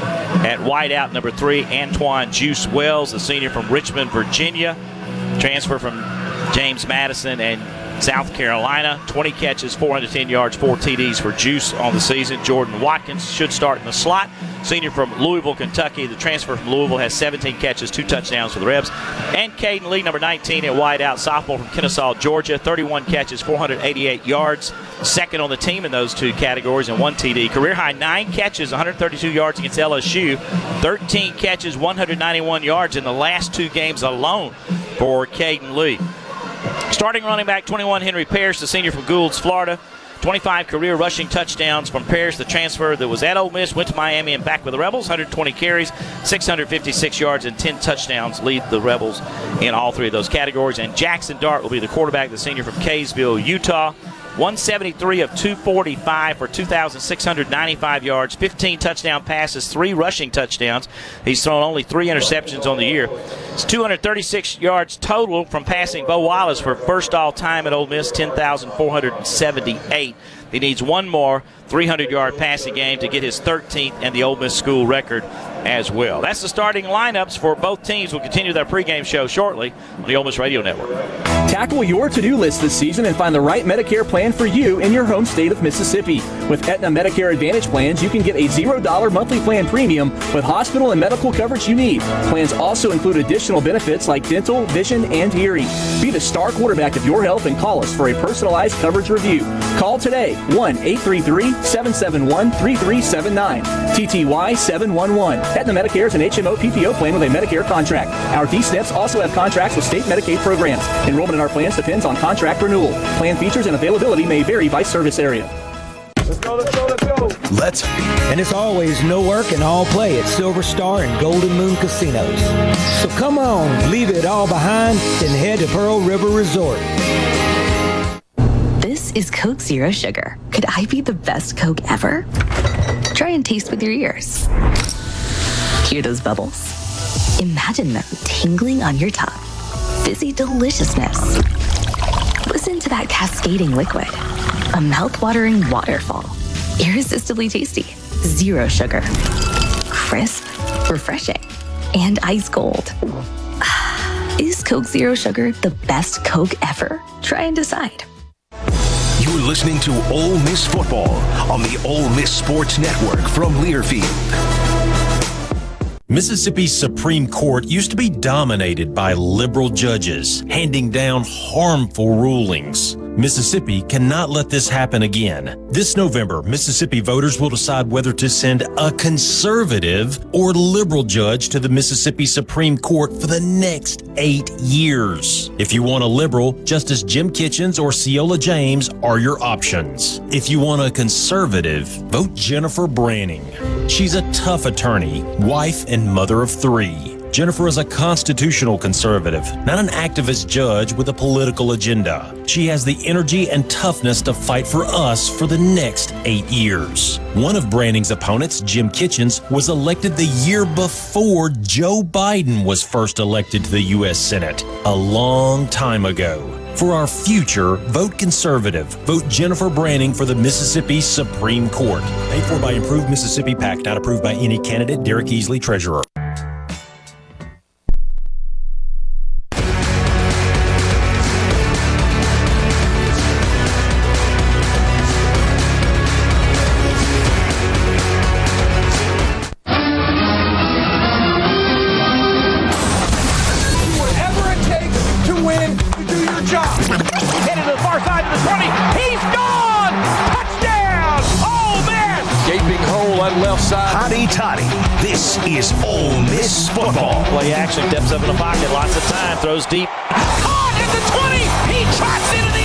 at wideout, number three, Antoine Juice Wells, the senior from Richmond, Virginia, transfer from James Madison and South Carolina. twenty catches, four hundred ten yards, four T Ds for Juice on the season. Jordan Watkins should start in the slot. Senior from Louisville, Kentucky. The transfer from Louisville has seventeen catches, two touchdowns for the Rebs. And Caden Lee, number nineteen, at wideout, sophomore from Kennesaw, Georgia. thirty-one catches, four hundred eighty-eight yards. Second on the team in those two categories and one T D. Career high nine catches, one hundred thirty-two yards against L S U. thirteen catches, one hundred ninety-one yards in the last two games alone for Caden Lee. Starting running back, twenty-one, Henry Parrish, the senior from Goulds, Florida. twenty-five career rushing touchdowns from Parrish, the transfer that was at Ole Miss, went to Miami and back with the Rebels. one hundred twenty carries, six hundred fifty-six yards, and ten touchdowns lead the Rebels in all three of those categories. And Jackson Dart will be the quarterback, the senior from Kaysville, Utah. one seventy-three of two forty-five for two thousand six hundred ninety-five yards, fifteen touchdown passes, three rushing touchdowns. He's thrown only three interceptions on the year. It's two hundred thirty-six yards total from passing Bo Wallace for first all-time at Ole Miss, ten thousand four hundred seventy-eight. He needs one more three hundred yard passing game to get his thirteenth and the Ole Miss school record as well. That's the starting lineups for both teams. We'll continue their pregame show shortly on the Ole Miss Radio Network. Tackle your to-do list this season and find the right Medicare plan for you in your home state of Mississippi. With Aetna Medicare Advantage plans, you can get a zero dollar monthly plan premium with hospital and medical coverage you need. Plans also include additional benefits like dental, vision, and hearing. Be the star quarterback of your health and call us for a personalized coverage review. Call today, one eight three three, seven seven one, three three seven nine, T T Y seven one one. Aetna Medicare is an H M O P P O plan with a Medicare contract. Our D S N Ps also have contracts with state Medicaid programs. Enrollment in our plans depends on contract renewal. Plan features and availability may vary by service area. Let's go, let's go, let's go. Let's. And it's always no work and all play at Silver Star and Golden Moon Casinos. So come on, leave it all behind and head to Pearl River Resort. This is Coke Zero Sugar. Could I be the best Coke ever? Try and taste with your ears. Hear those bubbles? Imagine them tingling on your tongue. Fizzy deliciousness. Listen to that cascading liquid. A mouth-watering waterfall. Irresistibly tasty. Zero sugar. Crisp, refreshing, and ice cold. Is Coke Zero Sugar the best Coke ever? Try and decide. You're listening to Ole Miss Football on the Ole Miss Sports Network from Learfield. Mississippi's Supreme Court used to be dominated by liberal judges, handing down harmful rulings. Mississippi cannot let this happen again. This November, Mississippi voters will decide whether to send a conservative or liberal judge to the Mississippi Supreme Court for the next eight years. If you want a liberal, Justice Jim Kitchens or Ciola James are your options. If you want a conservative, vote Jennifer Branning. She's a tough attorney, wife and mother of three. Jennifer is a constitutional conservative, not an activist judge with a political agenda. She has the energy and toughness to fight for us for the next eight years. One of Branning's opponents, Jim Kitchens, was elected the year before Joe Biden was first elected to the U S Senate, a long time ago. For our future, vote conservative. Vote Jennifer Branning for the Mississippi Supreme Court. Paid for by Improved Mississippi PAC, not approved by any candidate. Derek Easley, Treasurer. Is Ole Miss football. Play action, steps up in the pocket, lots of time, throws deep. Caught at the twenty! He trots it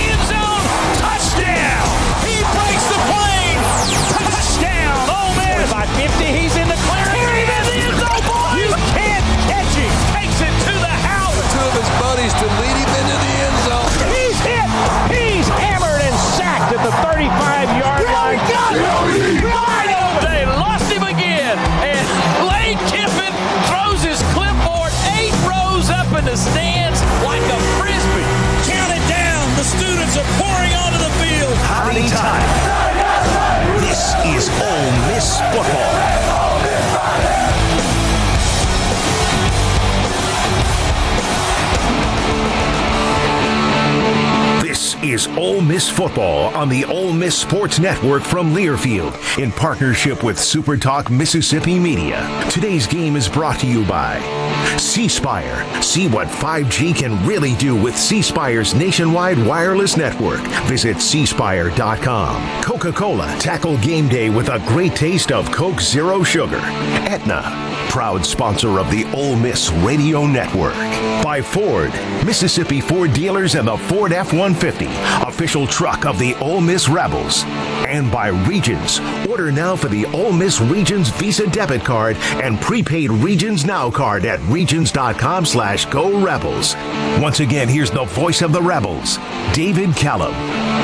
is Ole Miss football on the Ole Miss Sports Network from Learfield in partnership with Super Talk Mississippi Media. Today's game is brought to you by C Spire. See what five G can really do with C Spire's nationwide wireless network. Visit c spire dot com. Coca-Cola. Tackle game day with a great taste of Coke Zero Sugar. Aetna, proud sponsor of the Ole Miss Radio Network. By Ford, Mississippi Ford dealers and the Ford F one fifty, official truck of the Ole Miss Rebels. And by Regions. Order now for the Ole Miss Regions Visa debit card and prepaid Regions Now card at regions.com slash go Rebels. Once again, here's the voice of the Rebels, David Callum.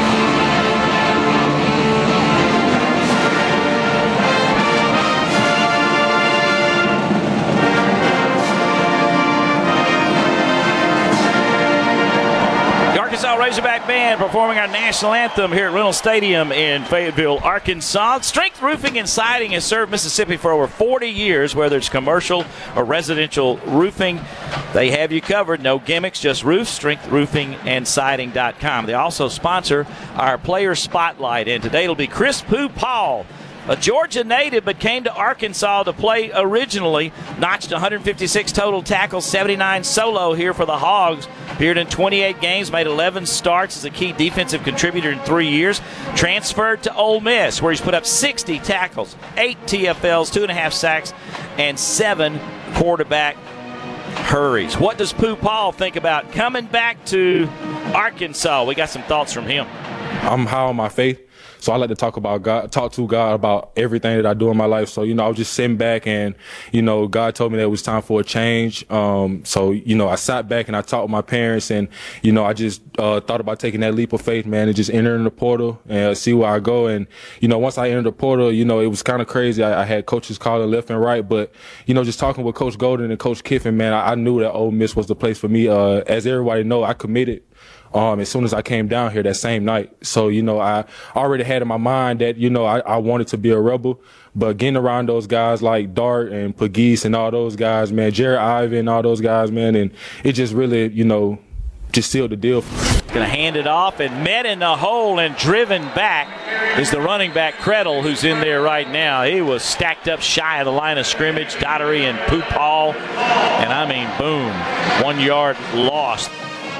Razorback Band performing our national anthem here at Reynolds Stadium in Fayetteville, Arkansas. Strength Roofing and Siding has served Mississippi for over forty years, whether it's commercial or residential roofing. They have you covered. No gimmicks, just roofs. strength roofing and siding dot com. They also sponsor our Player Spotlight, and today it'll be Chris Pooh Paul, a Georgia native, but came to Arkansas to play originally. Notched one hundred fifty-six total tackles, seventy-nine solo here for the Hogs. Appeared in twenty-eight games, made eleven starts as a key defensive contributor in three years. Transferred to Ole Miss, where he's put up sixty tackles, eight T F Ls, two and a half sacks, and seven quarterback hurries. What does Pooh Paul think about coming back to Arkansas? We got some thoughts from him. I'm high on my faith. So I like to talk about God, talk to God about everything that I do in my life. So, you know, I was just sitting back and, you know, God told me that it was time for a change. Um, so, you know, I sat back and I talked with my parents and, you know, I just uh, thought about taking that leap of faith, man, and just entering the portal and see where I go. And, you know, once I entered the portal, you know, it was kind of crazy. I, I had coaches calling left and right, but, you know, just talking with Coach Golden and Coach Kiffin, man, I, I knew that Ole Miss was the place for me. Uh, as everybody know, I committed Um, as soon as I came down here that same night. So, you know, I already had in my mind that, you know, I, I wanted to be a Rebel, but getting around those guys like Dart and Pegues and all those guys, man, Jared Ivan, all those guys, man, and it just really, you know, just sealed the deal. Going to hand it off and met in the hole and driven back is the running back Credle, who's in there right now. He was stacked up shy of the line of scrimmage, Daugherty and Pooh Paul, and I mean, boom, one yard lost.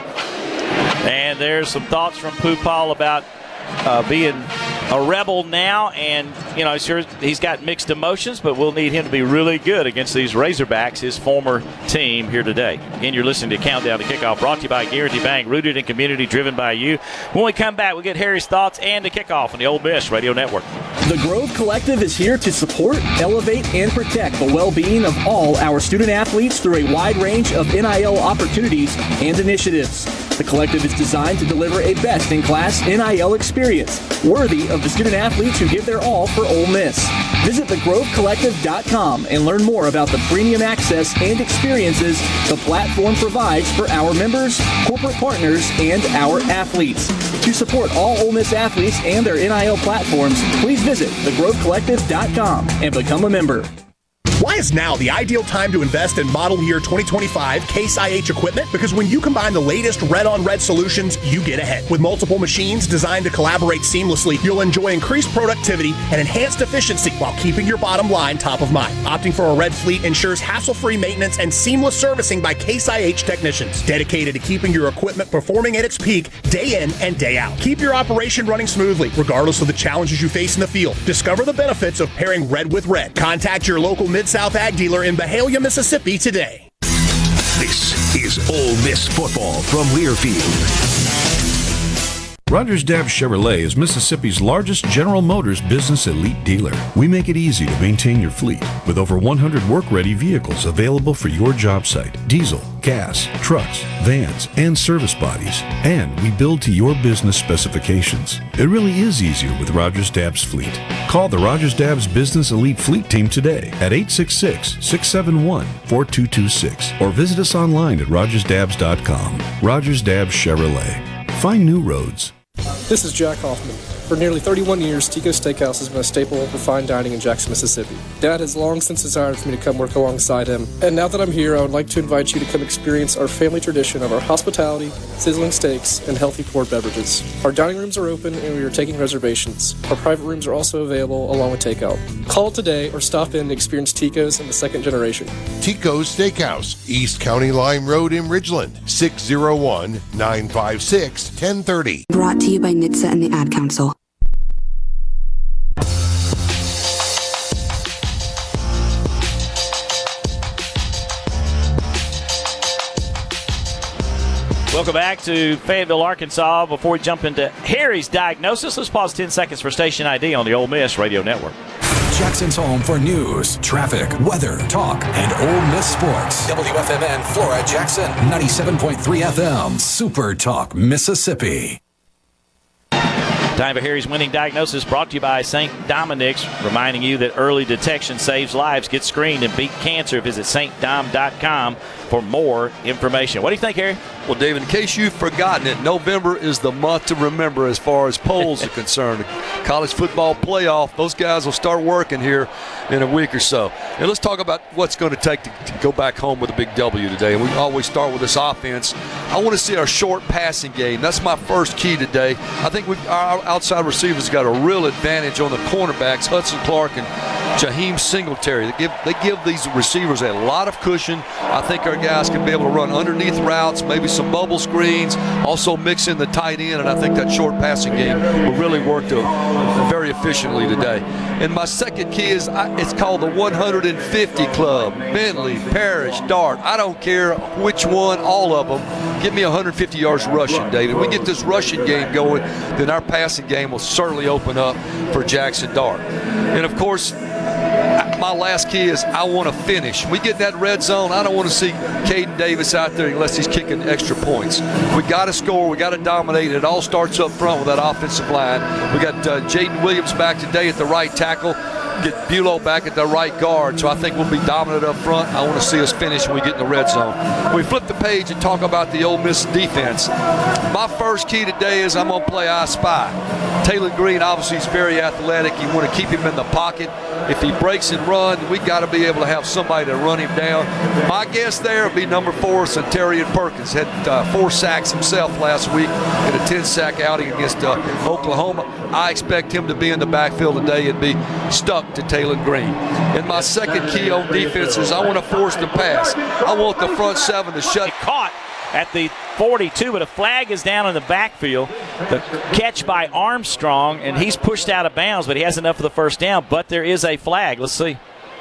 And there's some thoughts from Pooh Paul about uh, being a Rebel now, and you know, sure he's got mixed emotions, but we'll need him to be really good against these Razorbacks, his former team here today. Again, you're listening to Countdown to Kickoff, brought to you by Guarantee Bank, rooted in community, driven by you. When we come back, we'll get Harry's thoughts and the kickoff on the Ole Miss Radio Network. The Grove Collective is here to support, elevate, and protect the well-being of all our student athletes through a wide range of N I L opportunities and initiatives. The Collective is designed to deliver a best-in-class N I L experience worthy of the student athletes who give their all for Ole Miss. Visit the grove collective dot com and learn more about the premium access and experiences the platform provides for our members, corporate partners, and our athletes. To support all Ole Miss athletes and their N I L platforms, please visit the grove collective dot com and become a member. Why is now the ideal time to invest in model year twenty twenty-five Case I H equipment? Because when you combine the latest red-on-red solutions, you get ahead. With multiple machines designed to collaborate seamlessly, you'll enjoy increased productivity and enhanced efficiency while keeping your bottom line top of mind. Opting for a red fleet ensures hassle-free maintenance and seamless servicing by Case I H technicians, dedicated to keeping your equipment performing at its peak day in and day out. Keep your operation running smoothly, regardless of the challenges you face in the field. Discover the benefits of pairing red with red. Contact your local mid South Ag dealer in Byhalia, Mississippi today. This is Ole Miss football from Learfield. Rogers Dabbs Chevrolet is Mississippi's largest General Motors business elite dealer. We make it easy to maintain your fleet with over one hundred work-ready vehicles available for your job site. Diesel, gas, trucks, vans, and service bodies. And we build to your business specifications. It really is easier with Rogers Dabbs Fleet. Call the Rogers Dabbs Business Elite Fleet Team today at eight six six, six seven one, four two two six or visit us online at rogers dabbs dot com. Rogers Dabbs Chevrolet. Find new roads. This is Jack Hoffman. For nearly thirty-one years, Tico's Steakhouse has been a staple of fine dining in Jackson, Mississippi. Dad has long since desired for me to come work alongside him, and now that I'm here, I would like to invite you to come experience our family tradition of our hospitality, sizzling steaks, and healthy poured beverages. Our dining rooms are open, and we are taking reservations. Our private rooms are also available, along with takeout. Call today or stop in and experience Tico's in the second generation. Tico's Steakhouse, East County Line Road in Ridgeland, six oh one, nine five six, one oh three oh. Brought to you by N H T S A and the Ad Council. Welcome back to Fayetteville, Arkansas. Before we jump into Harry's diagnosis, let's pause ten seconds for station I D on the Ole Miss Radio Network. Jackson's home for news, traffic, weather, talk, and Ole Miss sports. W F M N Flora Jackson, ninety-seven point three F M, Super Talk, Mississippi. Time for Harry's winning diagnosis, brought to you by Saint Dominic's, reminding you that early detection saves lives. Get screened and beat cancer. Visit saint dom dot com for more information. What do you think, Harry? Well, David, in case you've forgotten it, November is the month to remember as far as polls are concerned. College football playoff, those guys will start working here in a week or so. And let's talk about what's going to take to, to go back home with a big W today. And we always start with this offense. I want to see our short passing game. That's my first key today. I think we, our outside receivers got a real advantage on the cornerbacks, Hudson Clark and Jaheim Singletary. They give, they give these receivers a lot of cushion. I think our guys can be able to run underneath routes, maybe some bubble screens, also mix in the tight end, and I think that short passing game will really work to, very efficiently today. And my second key is I, it's called the one hundred fifty Club. Bentley, Parrish, Dart. I don't care which one, all of them. Give me one hundred fifty yards rushing, David. We get this rushing game going, then our passing game will certainly open up for Jackson Dart. And, of course, my last key is I want to finish. We get that red zone. I don't want to see Caden Davis out there unless he's kicking extra points. We got to score. We got to dominate. It all starts up front with that offensive line. We got uh, Jaden Williams back today at the right tackle. Get Bulow back at the right guard, so I think we'll be dominant up front. I want to see us finish when we get in the red zone. We flip the page and talk about the Ole Miss defense. My first key today is I'm going to play I Spy. Taylor Green, obviously, is very athletic. You want to keep him in the pocket. If he breaks and runs, we got to be able to have somebody to run him down. My guess there will be number four, Centarian Perkins. Had uh, four sacks himself last week in a ten-sack outing against uh, Oklahoma. I expect him to be in the backfield today and be stuck to Taylor Green. And my second key on defense is I want to force the pass. I want the front seven to shut. Caught at the forty-two, but a flag is down in the backfield. The catch by Armstrong, and he's pushed out of bounds, but he has enough for the first down. But there is a flag. Let's see.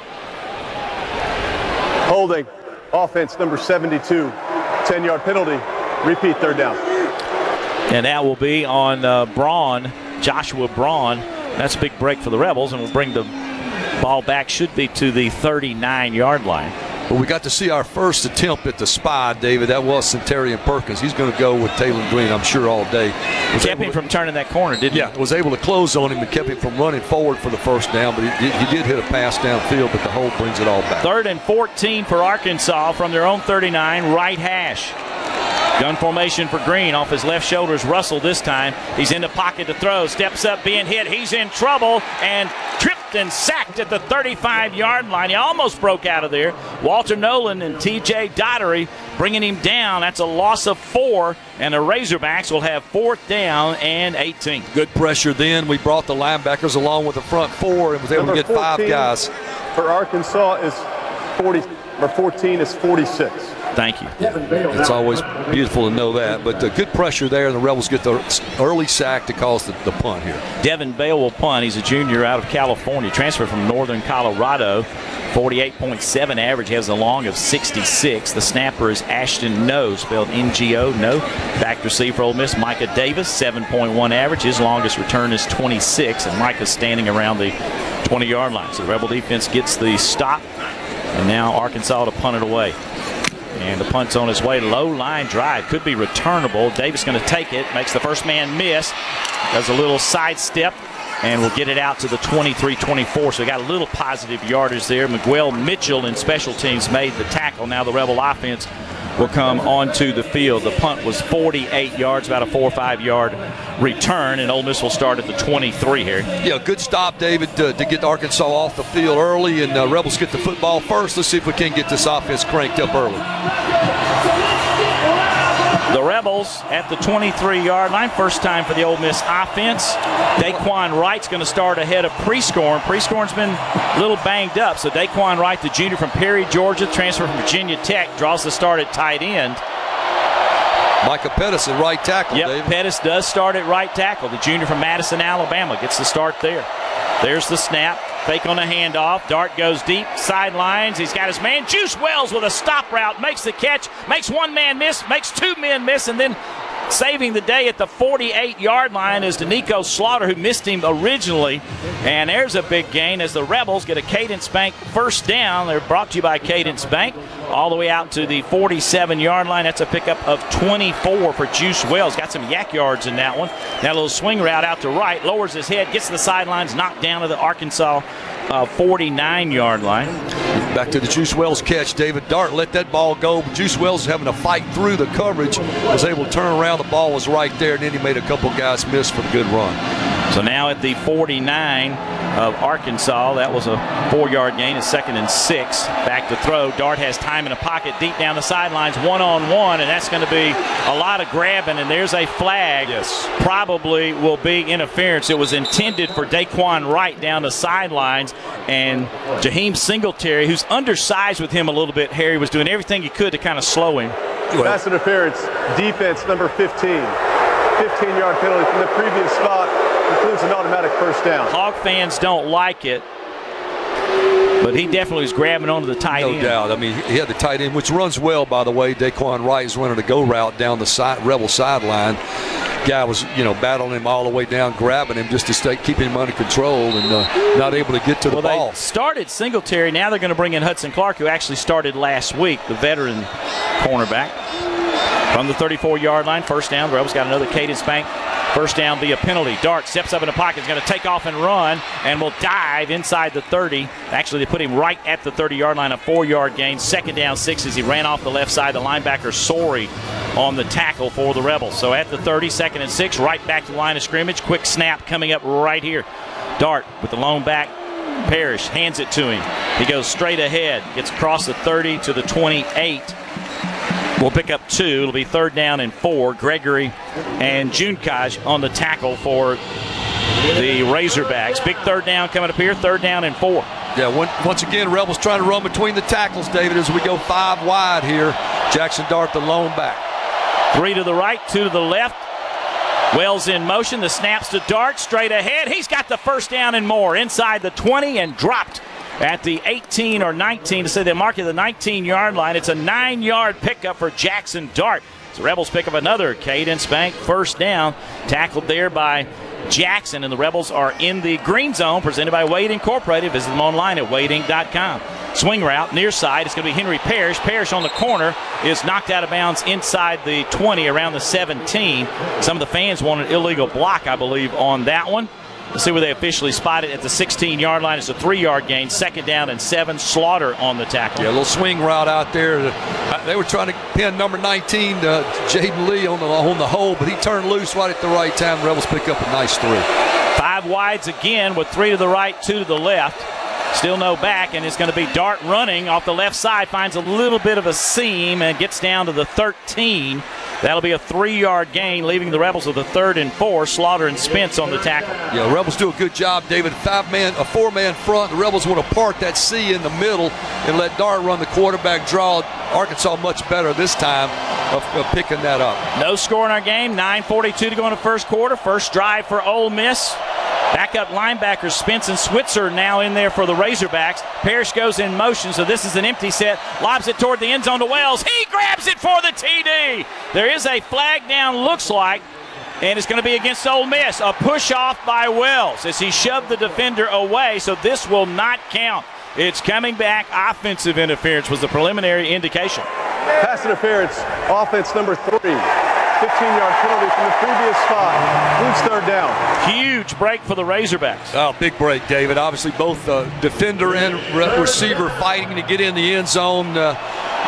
Holding. Offense number seventy-two. ten-yard penalty. Repeat third down. And that will be on uh, Braun, Joshua Braun. That's a big break for the Rebels, and we'll bring the ball back, should be to the thirty-nine-yard line. Well, we got to see our first attempt at the spy, David. That was Centarian Perkins. He's going to go with Taylor Green, I'm sure, all day. Was kept him to, from turning that corner, didn't yeah, he? Yeah, was able to close on him and kept him from running forward for the first down, but he, he did hit a pass downfield, but the hold brings it all back. Third and fourteen for Arkansas from their own thirty-nine, right hash. Gun formation for Green. Off his left shoulder is Russell this time. He's in the pocket to throw. Steps up, being hit. He's in trouble and tripped and sacked at the thirty-five-yard line. He almost broke out of there. Walter Nolan and T J Dottery bringing him down. That's a loss of four, and the Razorbacks will have fourth down and eighteen. Good pressure then. We brought the linebackers along with the front four and was able Number to get five guys. For Arkansas is forty. Number fourteen is forty-six. Thank you. It's always beautiful to know that. But uh, good pressure there, and the Rebels get the early sack to cause the, the punt here. Devin Bale will punt. He's a junior out of California, transferred from Northern Colorado. forty-eight point seven average, has a long of sixty-six. The snapper is Ashton No, spelled N G O, No. Back receiver for Ole Miss, Micah Davis, seven point one average. His longest return is twenty-six, and Micah's standing around the twenty-yard line. So the Rebel defense gets the stop, and now Arkansas to punt it away. And the punt's on its way. Low line drive. Could be returnable. Davis going to take it. Makes the first man miss. Does a little sidestep. And we'll get it out to the twenty-three twenty-four. So we got a little positive yardage there. Miguel Mitchell in special teams made the tackle. Now the Rebel offense will come onto the field. The punt was forty-eight yards, about a four or five yard return, and Ole Miss will start at the twenty-three here. Yeah, good stop, David, to, to get Arkansas off the field early, and uh, Rebels get the football first. Let's see if we can get this offense cranked up early. The Rebels at the twenty-three yard line. First time for the Ole Miss offense. Daquan Wright's going to start ahead of Prescorn. Prescorn's been a little banged up, so Daquan Wright, the junior from Perry, Georgia, transfer from Virginia Tech, draws the start at tight end. Micah Pettis at right tackle, yep, David. Pettis does start at right tackle. The junior from Madison, Alabama, gets the start there. There's the snap. Fake on the handoff. Dart goes deep. Sidelines. He's got his man. Juice Wells with a stop route. Makes the catch. Makes one man miss. Makes two men miss. And then saving the day at the forty-eight yard line is Danico Slaughter, who missed him originally. And there's a big gain as the Rebels get a Cadence Bank first down. They're brought to you by Cadence Bank. All the way out to the forty-seven yard line. That's a pickup of twenty-four for Juice Wells. Got some yak yards in that one. That little swing route out to right. Lowers his head. Gets to the sidelines. Knocked down to the Arkansas uh, forty-nine yard line. Back to the Juice Wells catch. David Dart let that ball go. Juice Wells having to fight through the coverage. Was able to turn around. The ball was right there. And then he made a couple guys miss for the good run. So now at the forty-nine of Arkansas, that was a four-yard gain, a second and six. Back to throw. Dart has time in the pocket, deep down the sidelines, one-on-one, and that's going to be a lot of grabbing, and there's a flag. Yes. Probably will be interference. It was intended for Daquan Wright down the sidelines, and Jaheim Singletary, who's undersized with him a little bit, Harry, was doing everything he could to kind of slow him. Pass interference, defense number fifteen. fifteen yard penalty from the previous spot. Includes an automatic first down. Hog fans don't like it, but he definitely was grabbing onto the tight no end. No doubt. I mean, he had the tight end, which runs well, by the way. Daquan Wright is running a go route down the side, Rebel sideline. Guy was, you know, battling him all the way down, grabbing him just to stay, keeping him under control, and uh, not able to get to the well, ball. They started Singletary. Now they're going to bring in Hudson Clark, who actually started last week, the veteran cornerback. From the thirty-four yard line, first down. The Rebels got another Cadence Bank first down via penalty. Dart steps up in the pocket, is going to take off and run, and will dive inside the thirty. Actually, they put him right at the thirty yard line, a four yard gain. Second down, six as he ran off the left side. The linebacker, Sorey, on the tackle for the Rebels. So at the thirty, second and six, right back to the line of scrimmage. Quick snap coming up right here. Dart with the lone back. Parrish hands it to him. He goes straight ahead, gets across the thirty to the twenty-eight. We'll pick up two. It'll be third down and four. Gregory and Junkaj on the tackle for the Razorbacks. Big third down coming up here. Third down and four. Yeah, one, once again, Rebels trying to run between the tackles, David, as we go five wide here. Jackson Dart, the lone back. Three to the right, two to the left. Wells in motion. The snaps to Dart. Straight ahead. He's got the first down and more. Inside the twenty and dropped at the eighteen or nineteen to say they mark at the nineteen yard line. It's a nine yard pickup for Jackson Dart. So Rebels pick up another Cadence Bank first down, tackled there by Jackson, and the Rebels are in the green zone, presented by Wade Incorporated. Visit them online at wade inc dot com. Swing route, near side. It's going to be Henry Parrish. Parrish on the corner is knocked out of bounds inside the twenty, around the seventeen. Some of the fans want an illegal block, I believe, on that one. Let's see where they officially spot it at the sixteen yard line. It's a three yard gain. Second down and seven. Slaughter on the tackle. Yeah, a little swing route out there. They were trying to pin number nineteen, uh, Jaden Lee, on the, on the hole, but he turned loose right at the right time. The Rebels pick up a nice three. Five wides again with three to the right, two to the left. Still no back, and it's going to be Dart running off the left side. Finds a little bit of a seam and gets down to the thirteen. That'll be a three-yard gain, leaving the Rebels with a third and four. Slaughter and Spence on the tackle. Yeah, the Rebels do a good job, David. Five-man, a four-man front. The Rebels want to park that C in the middle and let Dart run the quarterback draw. Arkansas much better this time of, of picking that up. No score in our game. nine forty-two to go in the first quarter. First drive for Ole Miss. Backup linebackers Spence and Switzer now in there for the Razorbacks. Parrish goes in motion, so this is an empty set. Lobs it toward the end zone to Wells. He grabs it for the T D. There is a flag down, looks like, and it's going to be against Ole Miss. A push off by Wells as he shoved the defender away, so this will not count. It's coming back. Offensive interference was the preliminary indication. Pass interference, offense number three. fifteen yard penalty from the previous spot. Includes third down. Huge break for the Razorbacks. Oh, big break, David. Obviously, both uh, defender and re- receiver fighting to get in the end zone. Uh,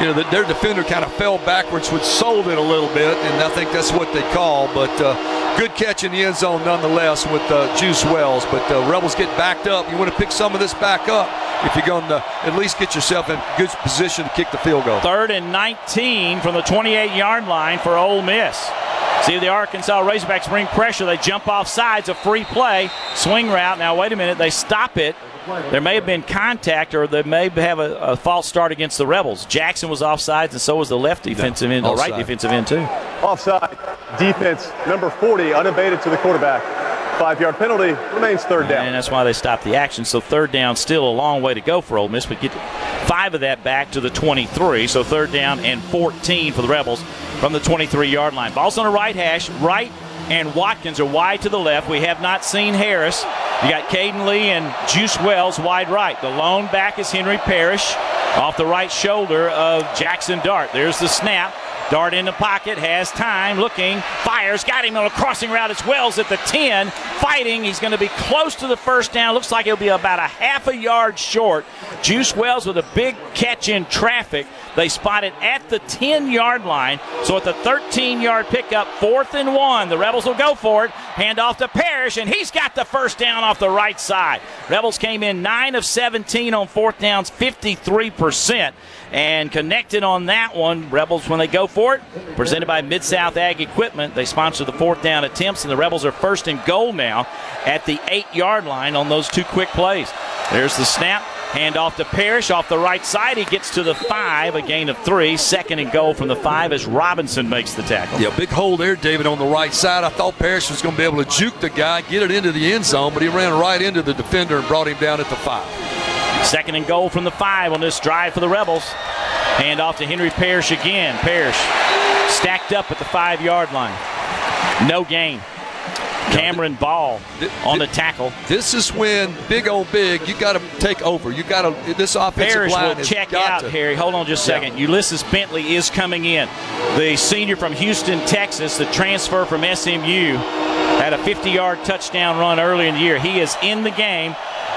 you know, the, their defender kind of fell backwards, which sold it a little bit, and I think that's what they call. But uh, good catch in the end zone nonetheless with uh, Juice Wells. But uh, Rebels get backed up. You want to pick some of this back up if you're going to at least get yourself in good position to kick the field goal. Third and nineteen from the twenty-eight-yard line for Ole Miss. See the Arkansas Razorbacks bring pressure. They jump off sides, a free play, swing route. Now, wait a minute. They stop it. There may have been contact, or they may have a, a false start against the Rebels. Jackson was offsides, and so was the left defensive end, the right defensive end, too. Offside. Defense, number forty, unabated to the quarterback. Five-yard penalty, remains third down. And that's why they stopped the action. So third down, still a long way to go for Ole Miss, but get five of that back to the twenty-three. So third down and fourteen for the Rebels from the twenty-three-yard line. Ball's on the right hash. Wright and Watkins are wide to the left. We have not seen Harris. You got Caden Lee and Juice Wells wide right. The lone back is Henry Parrish off the right shoulder of Jackson Dart. There's the snap. Dart in the pocket, has time, looking, fires, got him on a crossing route. It's Wells at the ten, fighting. He's going to be close to the first down. Looks like he'll be about a half a yard short. Juice Wells with a big catch in traffic. They spot it at the ten-yard line. So at the thirteen-yard pickup, fourth and one. The Rebels will go for it. Hand off to Parrish, and he's got the first down off the right side. Rebels came in nine of seventeen on fourth downs, fifty-three percent. And connected on that one. Rebels, when they go for it, presented by Mid-South Ag Equipment. They sponsor the fourth down attempts, and the Rebels are first and goal now at the eight-yard line on those two quick plays. There's the snap. Hand off to Parrish off the right side. He gets to the five, a gain of three. Second and goal from the five as Robinson makes the tackle. Yeah, big hole there, David, on the right side. I thought Parrish was going to be able to juke the guy, get it into the end zone, but he ran right into the defender and brought him down at the five. Second and goal from the five on this drive for the Rebels. Hand off to Henry Parrish again. Parrish stacked up at the five-yard line. No gain. Cameron Ball on the tackle. This is when big old big, you got to take over. You got to, this offensive Parrish line will check got out, to. Harry. Hold on just a second. Yeah. Ulysses Bentley is coming in. The senior from Houston, Texas, the transfer from S M U, had a fifty-yard touchdown run early in the year. He is in the game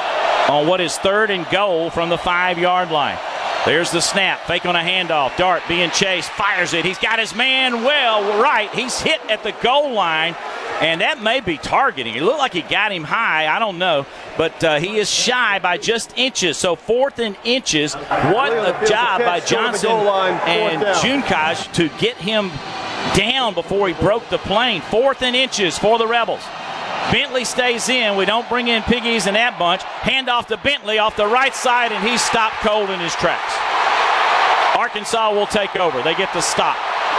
on what is third and goal from the five-yard line. There's the snap, fake on a handoff. Dart being chased, fires it. He's got his man well right. He's hit at the goal line, and that may be targeting. It looked like he got him high. I don't know, but uh, he is shy by just inches. So fourth and inches. What a job by Johnson and Junkaj to get him down before he broke the plane. Fourth and inches for the Rebels. Bentley stays in. We don't bring in Piggies in that bunch. Hand off to Bentley off the right side, and he's stopped cold in his tracks. Arkansas will take over. They get the stop.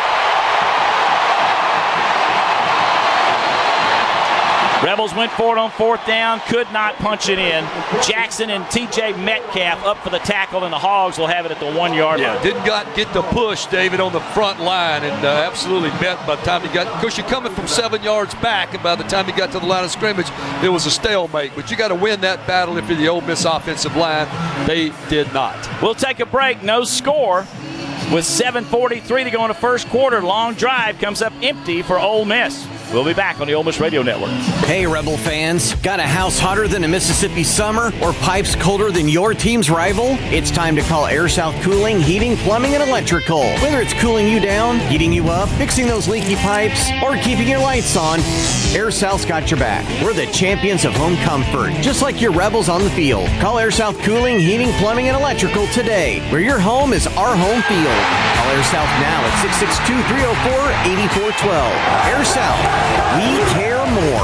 Rebels went for it on fourth down, could not punch it in. Jackson and T J Metcalf up for the tackle, and the Hogs will have it at the one-yard yeah, line. Didn't got, get the push, David, on the front line, and uh, absolutely met by the time he got. Of course, you're coming from seven yards back, and by the time he got to the line of scrimmage, it was a stalemate. But you got to win that battle if you're the Ole Miss offensive line. They did not. We'll take a break. No score. With seven forty-three to go in the first quarter, long drive comes up empty for Ole Miss. We'll be back on the Ole Miss Radio Network. Hey, Rebel fans. Got a house hotter than a Mississippi summer or pipes colder than your team's rival? It's time to call Air South Cooling, Heating, Plumbing, and Electrical. Whether it's cooling you down, heating you up, fixing those leaky pipes, or keeping your lights on, Air South's got your back. We're the champions of home comfort, just like your Rebels on the field. Call Air South Cooling, Heating, Plumbing, and Electrical today, where your home is our home field. Call Air South now at six six two, three oh four, eight four one two. Air South. We care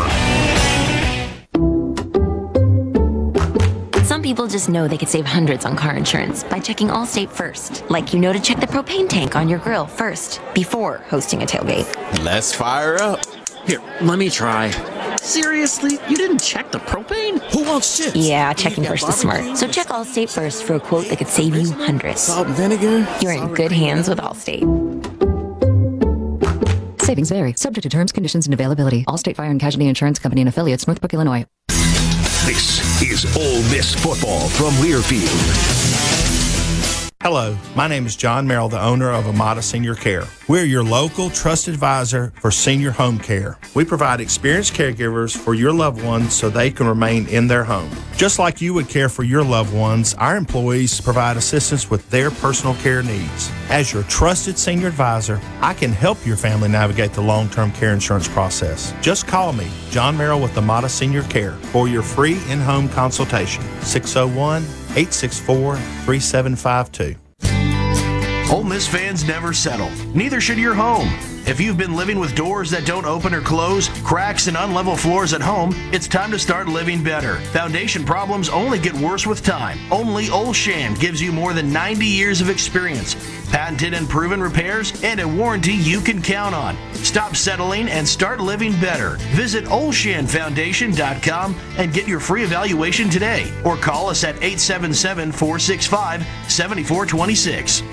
more. Some people just know they could save hundreds on car insurance by checking Allstate first. Like you know to check the propane tank on your grill first before hosting a tailgate. Let's fire up. Here, let me try. Seriously? You didn't check the propane? Who wants chips? Yeah, checking first is smart. So check Allstate first for a quote that could save you hundreds. Salt and vinegar? You're in good hands with Allstate. Savings vary, subject to terms, conditions, and availability. Allstate Fire and Casualty Insurance Company and affiliates, Northbrook, Illinois. This is Ole Miss football from Learfield. Hello, my name is John Merrill, the owner of Amada Senior Care. We're your local trusted advisor for senior home care. We provide experienced caregivers for your loved ones so they can remain in their home. Just like you would care for your loved ones, our employees provide assistance with their personal care needs. As your trusted senior advisor, I can help your family navigate the long-term care insurance process. Just call me, John Merrill with Amada Senior Care, for your free in-home consultation. six oh one, eight six four, three seven five two. Ole Miss fans never settle. Neither should your home. If you've been living with doors that don't open or close, cracks and unlevel floors at home, it's time to start living better. Foundation problems only get worse with time. Only Olshan gives you more than ninety years of experience, patented and proven repairs, and a warranty you can count on. Stop settling and start living better. Visit olshan foundation dot com and get your free evaluation today, or call us at eight seven seven, four six five, seven four two six.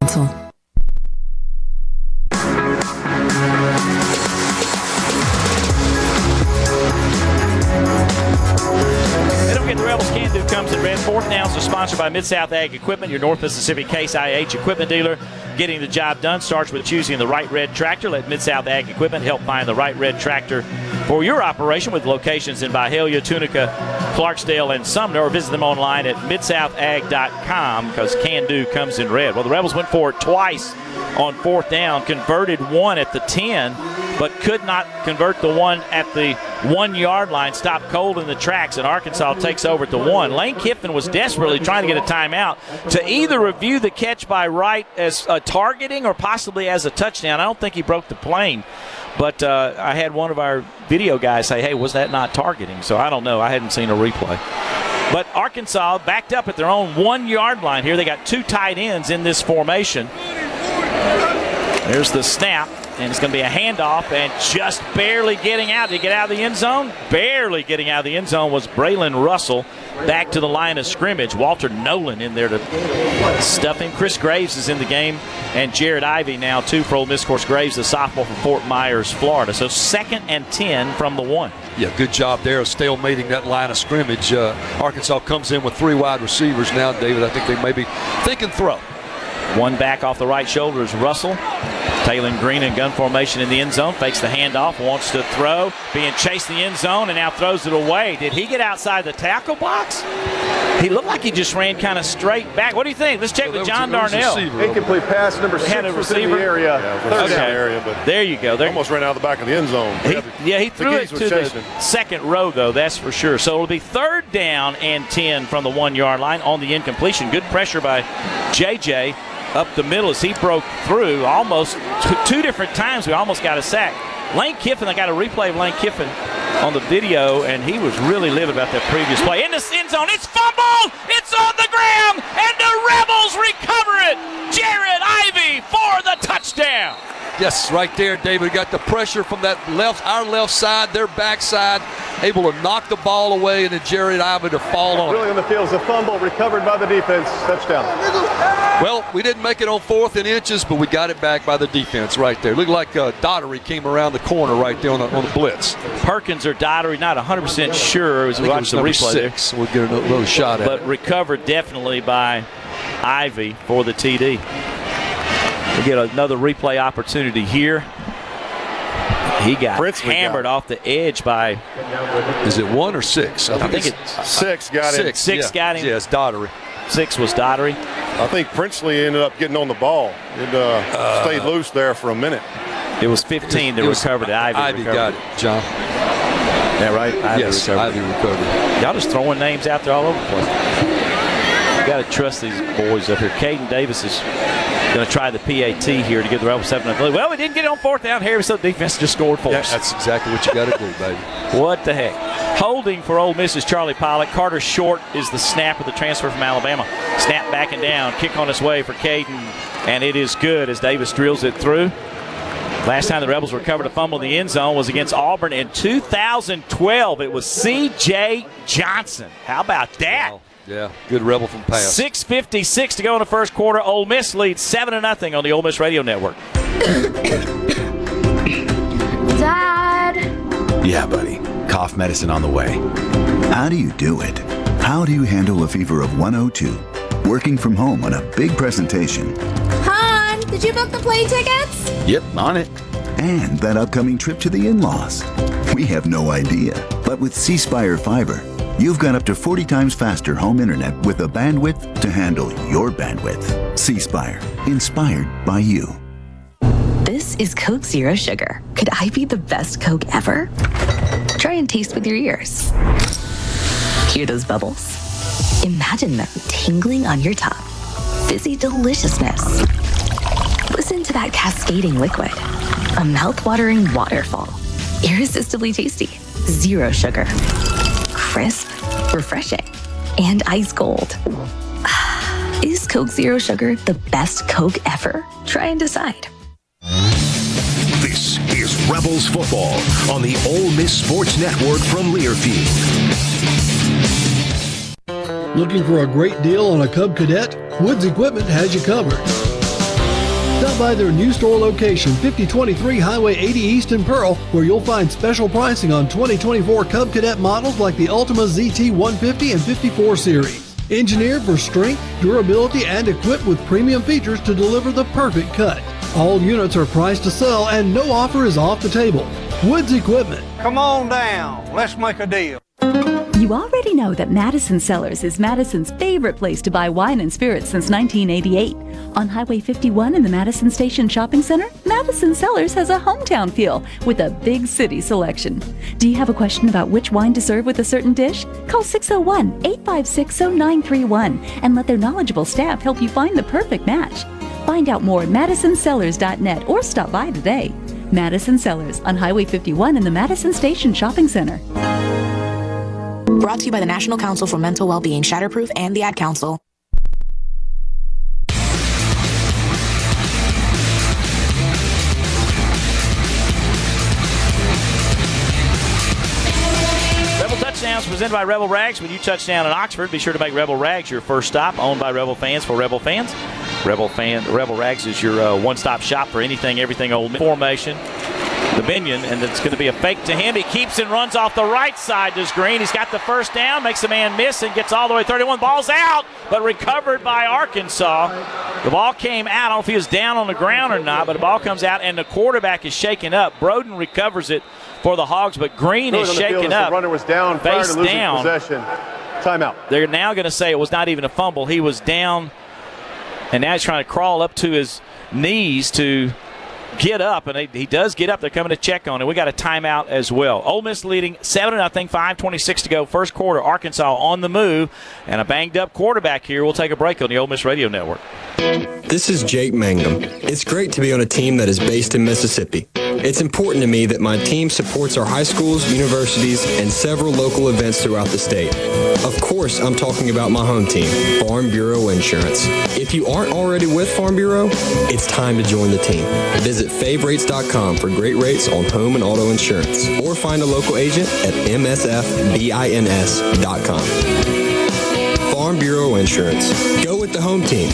Can-Do comes in red. Fourth Downs is sponsored by Mid-South Ag Equipment, your North Mississippi Case I H equipment dealer. Getting the job done starts with choosing the right red tractor. Let Mid-South Ag Equipment help find the right red tractor for your operation, with locations in Byhalia, Tunica, Clarksdale, and Sumner. Or visit them online at mid south ag dot com, because Can-Do comes in red. Well, the Rebels went for it twice on fourth down, converted one at the ten, but could not convert the one at the one-yard line. Stopped cold in the tracks, and Arkansas takes over at the one. Lane Kiffin was desperately trying to get a timeout to either review the catch by Wright as a targeting or possibly as a touchdown. I don't think he broke the plane, but uh, I had one of our video guys say, hey, was that not targeting? So I don't know. I hadn't seen a replay. But Arkansas backed up at their own one-yard line here. They got two tight ends in this formation. There's the snap, and it's going to be a handoff, and just barely getting out. Did he get out of the end zone? Barely getting out of the end zone was Braylon Russell. Back to the line of scrimmage. Walter Nolan in there to stuff him. Chris Graves is in the game, and Jared Ivey now, too, for Ole Miss. Of course, Graves, the sophomore from Fort Myers, Florida. So second and ten from the one. Yeah, good job there of stalemating that line of scrimmage. Uh, Arkansas comes in with three wide receivers now, David. I think they may be thinking throw. One back off the right shoulder is Russell. Taylon Green in gun formation in the end zone. Fakes the handoff, wants to throw. Being chased in the end zone and now throws it away. Did he get outside the tackle box? He looked like he just ran kind of straight back. What do you think? Let's check well, with John Darnell. Incomplete pass, number six had a was in receiver. the area. Yeah, Third okay. down. area, but there you go. There. Almost ran out of the back of the end zone. He, yeah, yeah, he threw it to the chasing. second row, though, that's for sure. So it'll be third down and ten from the one-yard line on the incompletion. Good pressure by J J up the middle as he broke through almost t- two different times. We almost got a sack. Lane Kiffin, I got a replay of Lane Kiffin on the video, and he was really livid about that previous play. In the end zone, it's fumbled! It's on the ground, and the Rebels recover it! Jared Ivey for the touchdown! Yes, right there, David. Got the pressure from that left, our left side, their backside, able to knock the ball away, and then Jared Ivey to fall on it. Really on the field is a fumble recovered by the defense. Touchdown. Well, we didn't make it on fourth and inches, but we got it back by the defense right there. Looked like uh, Daughtery came around the corner right there on the, on the blitz. Perkins or Daughtery, not one hundred percent sure as we watch the replay six. there. We'll get another shot at but it. But recovered definitely by Ivey for the T D. We get another replay opportunity here. He got Princely hammered got off the edge by. Is it one or six? I, I think, think it's six. Got six. him. Six yeah. got him. Yeah, it's Daughtery. Six was Daughtery. I think Princely ended up getting on the ball. It uh, uh, stayed loose there for a minute. It was fifteen that recovered it. Ivey, Ivey recovered got it. it, John. Is that right? Ivey yes, recovered Ivey recovered. Y'all just throwing names out there all over the place. You got to trust these boys up here. Caden Davis is going to try the P A T here to give the Rebels seven to three. Well, we didn't get it on fourth down here, so the defense just scored for yeah, us. That's exactly what you got to do, baby. What the heck? Holding for Ole Miss is Charlie Pollock. Carter Short is the snap of the transfer from Alabama. Snap back and down. Kick on its way for Caden, and it is good as Davis drills it through. Last time the Rebels recovered a fumble in the end zone was against Auburn in two thousand twelve. It was C J Johnson. How about that? Wow. Yeah, good Rebel from pass. six fifty-six to go in the first quarter. Ole Miss leads seven to nothing on the Ole Miss Radio Network. Dad! Yeah, buddy. Cough medicine on the way. How do you do it? How do you handle a fever of one oh two, working from home on a big presentation. Han, did you book the plane tickets? Yep, on it. And that upcoming trip to the in-laws. We have no idea. But with C Spire Fiber, you've got up to forty times faster home internet with the bandwidth to handle your bandwidth. C Spire, inspired by you. This is Coke Zero Sugar. Could I be the best Coke ever? Try and taste with your ears. Hear those bubbles? Imagine them tingling on your tongue. Fizzy deliciousness. Listen to that cascading liquid. A mouth-watering waterfall. Irresistibly tasty. Zero sugar. Crisp, refreshing, and ice cold. Is Coke Zero Sugar the best Coke ever? Try and decide. This is Rebels football on the Ole Miss Sports Network from Learfield. Looking for a great deal on a Cub Cadet? Woods Equipment has you covered. Stop by their new store location, fifty twenty-three Highway eighty East in Pearl, where you'll find special pricing on twenty twenty-four Cub Cadet models like the Ultima Z T one fifty and fifty-four series. Engineered for strength, durability, and equipped with premium features to deliver the perfect cut. All units are priced to sell and no offer is off the table. Woods Equipment. Come on down. Let's make a deal. You already know that Madison Cellars is Madison's favorite place to buy wine and spirits since nineteen eighty-eight. On Highway fifty-one in the Madison Station Shopping Center, Madison Cellars has a hometown feel with a big city selection. Do you have a question about which wine to serve with a certain dish? Call six oh one, eight five six, oh nine three one and let their knowledgeable staff help you find the perfect match. Find out more at madison cellars dot net or stop by today. Madison Cellars on Highway fifty-one in the Madison Station Shopping Center. Brought to you by the National Council for Mental Wellbeing, Shatterproof, and the Ad Council. Rebel Touchdowns presented by Rebel Rags. When you touchdown in Oxford, be sure to make Rebel Rags your first stop. Owned by Rebel fans for Rebel fans. Rebel fan, Rebel Rags is your uh, one-stop shop for anything, everything old formation. The Binion, and it's going to be a fake to him. He keeps and runs off the right side, does Green. He's got the first down, makes a man miss, and gets all the way thirty-one. Ball's out, but recovered by Arkansas. The ball came out. I don't know if he was down on the ground or not, but the ball comes out, and the quarterback is shaken up. Broden recovers it for the Hogs, but Green is shaken up. The runner was down prior face to losing down. possession. Timeout. They're now going to say it was not even a fumble. He was down, and now he's trying to crawl up to his knees to get up, and he, he does get up. They're coming to check on it. We got a timeout as well. Ole Miss leading seven to nothing, five twenty-six to go. First quarter, Arkansas on the move, and a banged-up quarterback here. We'll take a break on the Ole Miss Radio Network. This is Jake Mangum. It's great to be on a team that is based in Mississippi. It's important to me that my team supports our high schools, universities, and several local events throughout the state. Of course, I'm talking about my home team, Farm Bureau Insurance. If you aren't already with Farm Bureau, it's time to join the team. Visit fave rates dot com for great rates on home and auto insurance, or find a local agent at m s f bins dot com. Farm Bureau Insurance. Go with the home team.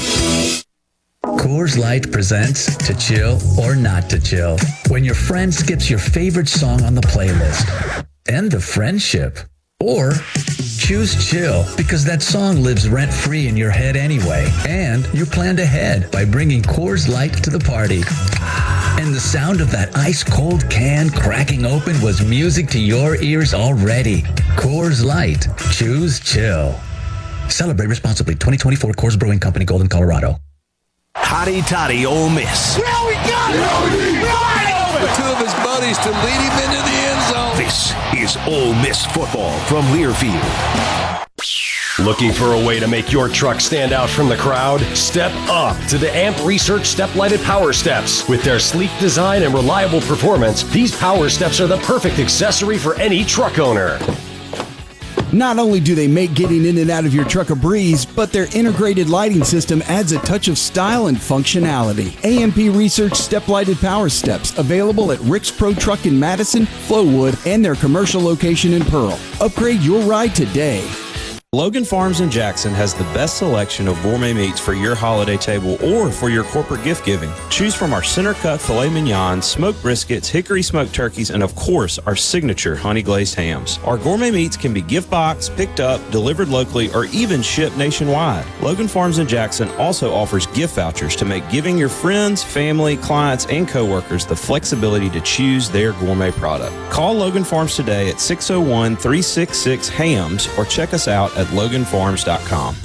Coors Light presents To Chill or Not to Chill. When your friend skips your favorite song on the playlist. End of friendship. Or choose chill because that song lives rent-free in your head anyway. And you planned ahead by bringing Coors Light to the party. And the sound of that ice-cold can cracking open was music to your ears already. Coors Light. Choose chill. Celebrate responsibly. twenty twenty-four Coors Brewing Company, Golden, Colorado. Hotty Toddy Ole Miss. Well, we got it! For two of his buddies to lead him into the end zone. This is Ole Miss football from Learfield. Looking for a way to make your truck stand out from the crowd? Step up to the A M P Research Step-Lighted Power Steps. With their sleek design and reliable performance, these power steps are the perfect accessory for any truck owner. Not only do they make getting in and out of your truck a breeze, but their integrated lighting system adds a touch of style and functionality. A M P Research Step-Lighted Power Steps, available at Rick's Pro Truck in Madison, Flowood, and their commercial location in Pearl. Upgrade your ride today. Logan Farms in Jackson has the best selection of gourmet meats for your holiday table or for your corporate gift giving. Choose from our center-cut filet mignon, smoked briskets, hickory smoked turkeys, and of course, our signature honey glazed hams. Our gourmet meats can be gift boxed, picked up, delivered locally, or even shipped nationwide. Logan Farms in Jackson also offers gift vouchers to make giving your friends, family, clients, and coworkers the flexibility to choose their gourmet product. Call Logan Farms today at six oh one, three six six, hams or check us out at logan farms dot com.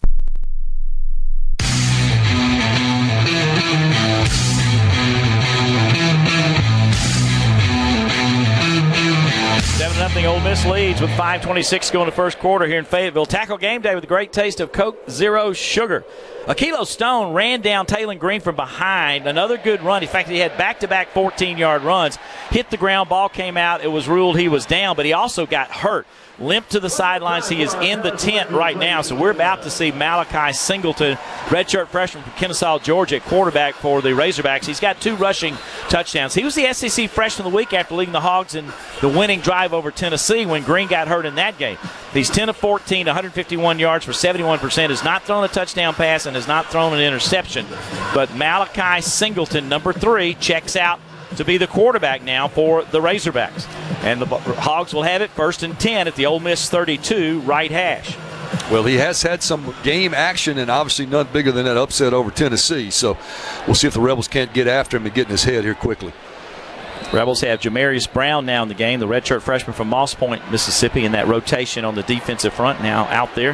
seven nothing Ole Miss leads with five twenty-six going to first quarter here in Fayetteville. Tackle game day with a great taste of Coke Zero Sugar. Akilo Stone ran down Taylon Green from behind. Another good run. In fact, he had back-to-back fourteen-yard runs. Hit the ground, ball came out. It was ruled he was down, but he also got hurt. Limped to the sidelines. He is in the tent right now, so we're about to see Malachi Singleton, redshirt freshman from Kennesaw, Georgia, at quarterback for the Razorbacks. He's got two rushing touchdowns. He was the S E C Freshman of the Week after leading the Hogs in the winning drive over Tennessee when Green got hurt in that game. He's ten of fourteen, one hundred fifty-one yards for seventy-one percent. Has not thrown a touchdown pass and has not thrown an interception. But Malachi Singleton, number three, checks out to be the quarterback now for the Razorbacks. And the Hogs will have it first and ten at the Ole Miss thirty-two right hash. Well, he has had some game action and obviously none bigger than that upset over Tennessee. So we'll see if the Rebels can't get after him and get in his head here quickly. Rebels have Jamarius Brown now in the game, the redshirt freshman from Moss Point, Mississippi, in that rotation on the defensive front now out there.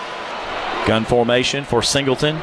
Gun formation for Singleton.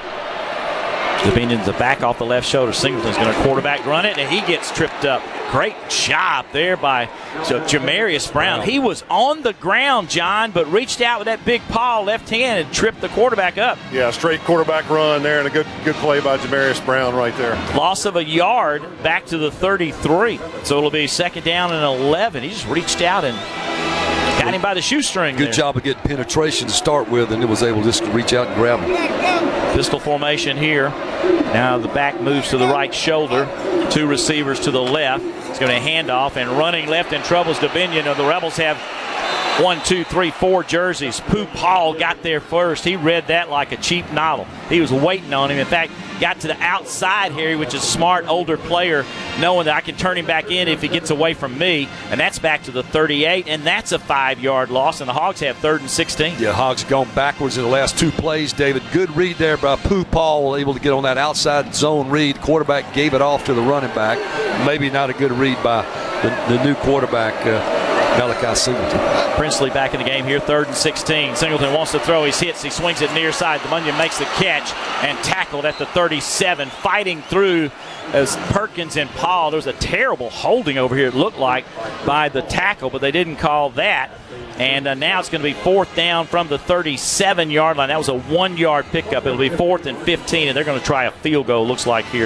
Dipping into the back off the left shoulder. Singleton's going to quarterback run it, and he gets tripped up. Great job there by so Jamarius Brown. He was on the ground, John, but reached out with that big paw, left hand, and tripped the quarterback up. Yeah, straight quarterback run there, and a good good play by Jamarius Brown right there. Loss of a yard back to the thirty-three. So it'll be second down and eleven. He just reached out and got him by the shoestring. Good there. job of getting penetration to start with, and it was able just to reach out and grab him. Pistol formation here. Now the back moves to the right shoulder. Two receivers to the left. He's going to hand off, and running left in trouble is Dominion. The Rebels have one, two, three, four jerseys. Pooh Paul got there first. He read that like a cheap novel. He was waiting on him. In fact, got to the outside here, which is a smart older player, knowing that I can turn him back in if he gets away from me. And that's back to the thirty-eight, and that's a five-yard loss, and the Hogs have third and sixteen. Yeah, Hogs gone backwards in the last two plays, David. Good read there by Pooh Paul, able to get on that outside zone read. Quarterback gave it off to the running back. Maybe not a good read by the, the new quarterback, uh, Malachi Singleton. Princely back in the game here, third and sixteen. Singleton wants to throw. He hits. He swings it near side. Dominion makes the catch and tackled at the thirty-seven. Fighting through as Perkins and Paul. There was a terrible holding over here, it looked like, by the tackle, but they didn't call that. And uh, now it's going to be fourth down from the thirty-seven-yard line. That was a one-yard pickup. It'll be fourth and fifteen, and they're going to try a field goal, looks like here.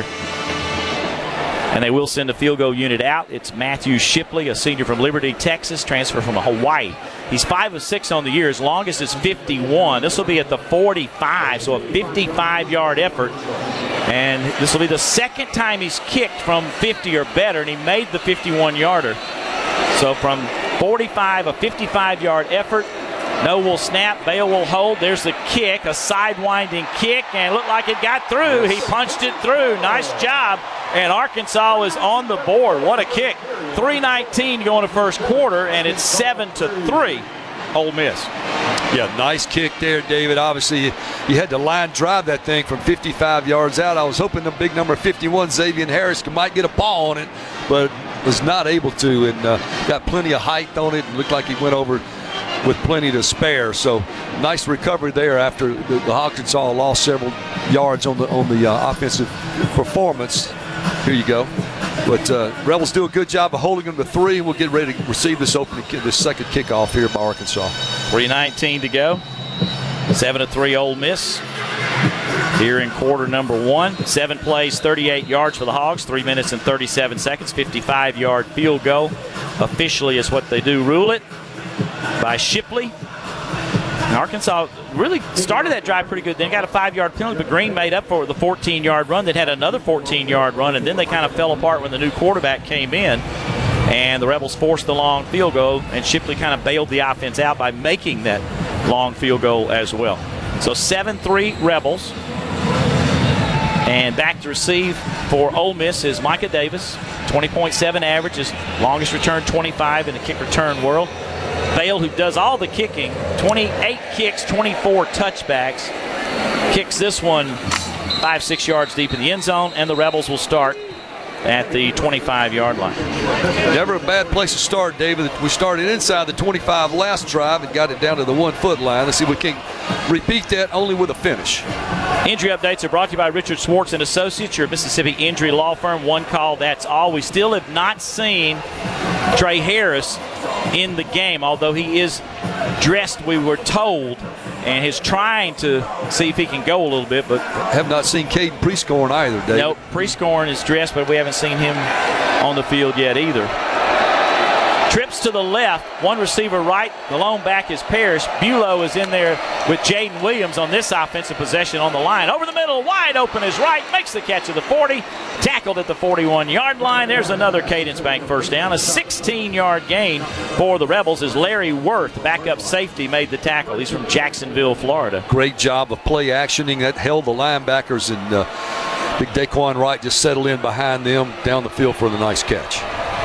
And they will send a field goal unit out. It's Matthew Shipley, a senior from Liberty, Texas, transfer from Hawaii. He's five of six on the year. His longest is fifty-one. This will be at the forty-five, so a fifty-five-yard effort. And this will be the second time he's kicked from fifty or better, and he made the fifty-one-yarder. So from forty-five, a fifty-five-yard effort. No will snap. Bale will hold. There's the kick, a sidewinding kick, and it looked like it got through. He punched it through. Nice job. And Arkansas is on the board. What a kick. three nineteen going to first quarter, and it's seven to three. Ole Miss. Yeah, nice kick there, David. Obviously, you, you had to line drive that thing from fifty-five yards out. I was hoping the big number fifty-one, Xavier Harris, might get a paw on it, but was not able to, and uh, got plenty of height on it. It looked like he went over with plenty to spare. So nice recovery there after the, the Arkansas lost several yards on the on the uh, offensive performance. Here you go. But uh, Rebels do a good job of holding them to three, and we'll get ready to receive this opening, this second kickoff here by Arkansas. three nineteen to go. seven to three Ole Miss here in quarter number one. Seven plays, thirty-eight yards for the Hogs, three minutes and thirty-seven seconds, fifty-five-yard field goal. Officially is what they do rule it by Shipley. And Arkansas really started that drive pretty good. Then got a five-yard penalty, but Green made up for it with the fourteen-yard run. Then had another fourteen-yard run, and then they kind of fell apart when the new quarterback came in. And the Rebels forced the long field goal, and Shipley kind of bailed the offense out by making that long field goal as well. So seven three Rebels. And back to receive for Ole Miss is Micah Davis. twenty point seven average, his longest return twenty-five in the kick return world. Bale, who does all the kicking, twenty-eight kicks, twenty-four touchbacks. Kicks this one five, six yards deep in the end zone, and the Rebels will start at the twenty-five-yard line. Never a bad place to start, David. We started inside the twenty-five last drive and got it down to the one-foot line. Let's see if we can repeat that only with a finish. Injury updates are brought to you by Richard Swartz and Associates, your Mississippi injury law firm. One call, that's all. We still have not seen Trey Harris in the game, although he is dressed, we were told, and he's trying to see if he can go a little bit. But have not seen Caden Prescorn either, David. Nope, Prescorn is dressed, but we haven't seen him on the field yet either. Trips to the left, one receiver right, the lone back is Parrish. Bulow is in there with Jaden Williams on this offensive possession on the line. Over the middle, wide open is right, makes the catch of the forty, tackled at the forty-one-yard line. There's another Cadence Bank first down. A sixteen-yard gain for the Rebels as Larry Worth, backup safety, made the tackle. He's from Jacksonville, Florida. Great job of play actioning. That held the linebackers, and uh, big Daquan Wright just settled in behind them down the field for the nice catch.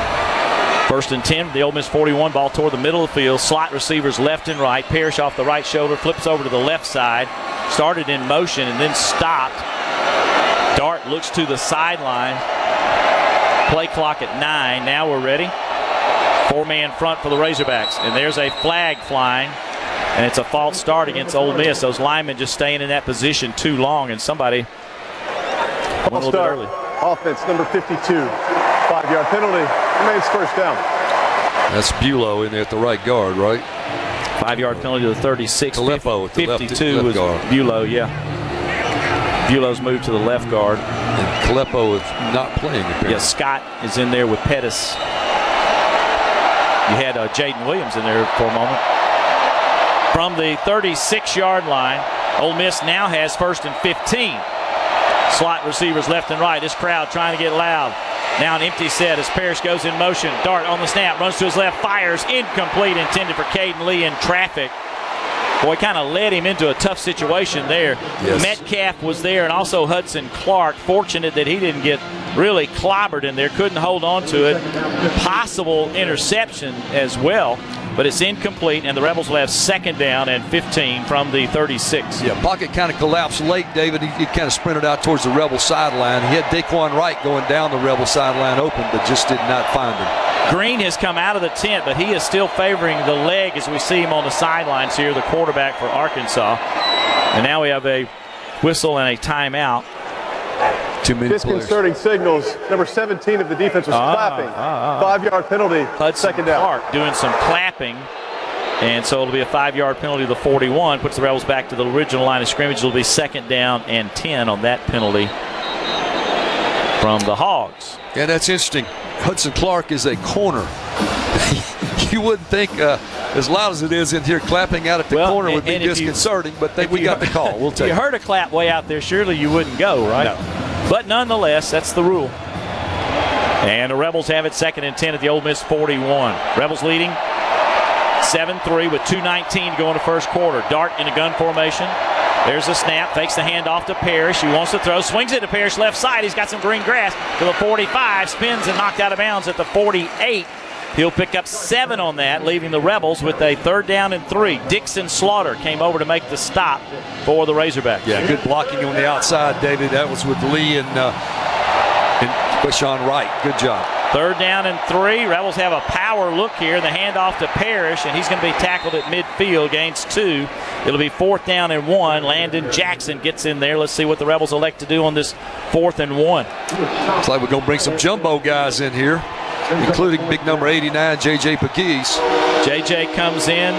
First and ten, the Ole Miss forty-one, ball toward the middle of the field. Slot receivers left and right. Parrish off the right shoulder, flips over to the left side. Started in motion and then stopped. Dart looks to the sideline. Play clock at nine. Now we're ready. Four-man front for the Razorbacks. And there's a flag flying. And it's a false start against Ole Miss. Those linemen just staying in that position too long. And somebody went a little bit early. Offense number fifty-two. Five-yard penalty. Remains first down. That's Bulow in there at the right guard, right? Five-yard penalty to the thirty-six. Aleppo at the fifty-two left, was left guard. Bulow, yeah. Bulow's moved to the left guard. And Aleppo is not playing. Apparently. Yeah, Scott is in there with Pettis. You had uh, Jaden Williams in there for a moment. From the thirty-six-yard line, Ole Miss now has first and fifteen. Slot receivers left and right. This crowd trying to get loud. Now an empty set as Parrish goes in motion. Dart on the snap, runs to his left, fires, incomplete, intended for Caden Lee in traffic. Boy, kind of led him into a tough situation there. Yes. Metcalf was there, and also Hudson Clark. Fortunate that he didn't get really clobbered in there, couldn't hold on to it. Possible interception as well, but it's incomplete, and the Rebels will have second down and fifteen from the thirty-six. Yeah, pocket kind of collapsed late, David. He, he kind of sprinted out towards the Rebel sideline. He had Daquan Wright going down the Rebel sideline open, but just did not find him. Green has come out of the tent, but he is still favoring the leg as we see him on the sidelines here, the quarterback for Arkansas. And now we have a whistle and a timeout. Too many Disconcerting players. signals. Number seventeen of the defense was ah, clapping. Ah, ah. Five-yard penalty. Hudson second down. Clark doing some clapping. And so it'll be a five-yard penalty to the forty-one. Puts the Rebels back to the original line of scrimmage. It'll be second down and ten on that penalty from the Hogs. Yeah, that's interesting. Hudson Clark is a corner. You wouldn't think, uh, as loud as it is in here, clapping out at the well, corner and, would be disconcerting, you, but they, we you, got the call. We'll take you it. heard a clap way out there, surely you wouldn't go, right? No. But nonetheless, that's the rule. And the Rebels have it second and ten at the Ole Miss forty-one. Rebels leading seven three with two nineteen to go in the first quarter. Dart in a gun formation. There's a snap, fakes the handoff to Parrish. He wants to throw, swings it to Parrish left side. He's got some green grass to the forty-five, spins and knocked out of bounds at the forty-eight. He'll pick up seven on that, leaving the Rebels with a third down and three. Dixon Slaughter came over to make the stop for the Razorbacks. Yeah, good blocking on the outside, David. That was with Lee and, uh, and Quishon Wright. Good job. Third down and three. Rebels have a power look here. The handoff to Parrish, and he's going to be tackled at midfield, gains two. It'll be fourth down and one. Landon Jackson gets in there. Let's see what the Rebels elect to do on this fourth and one. Looks like we're going to bring some jumbo guys in here, including big number eighty-nine, J J Pegues. J J comes in.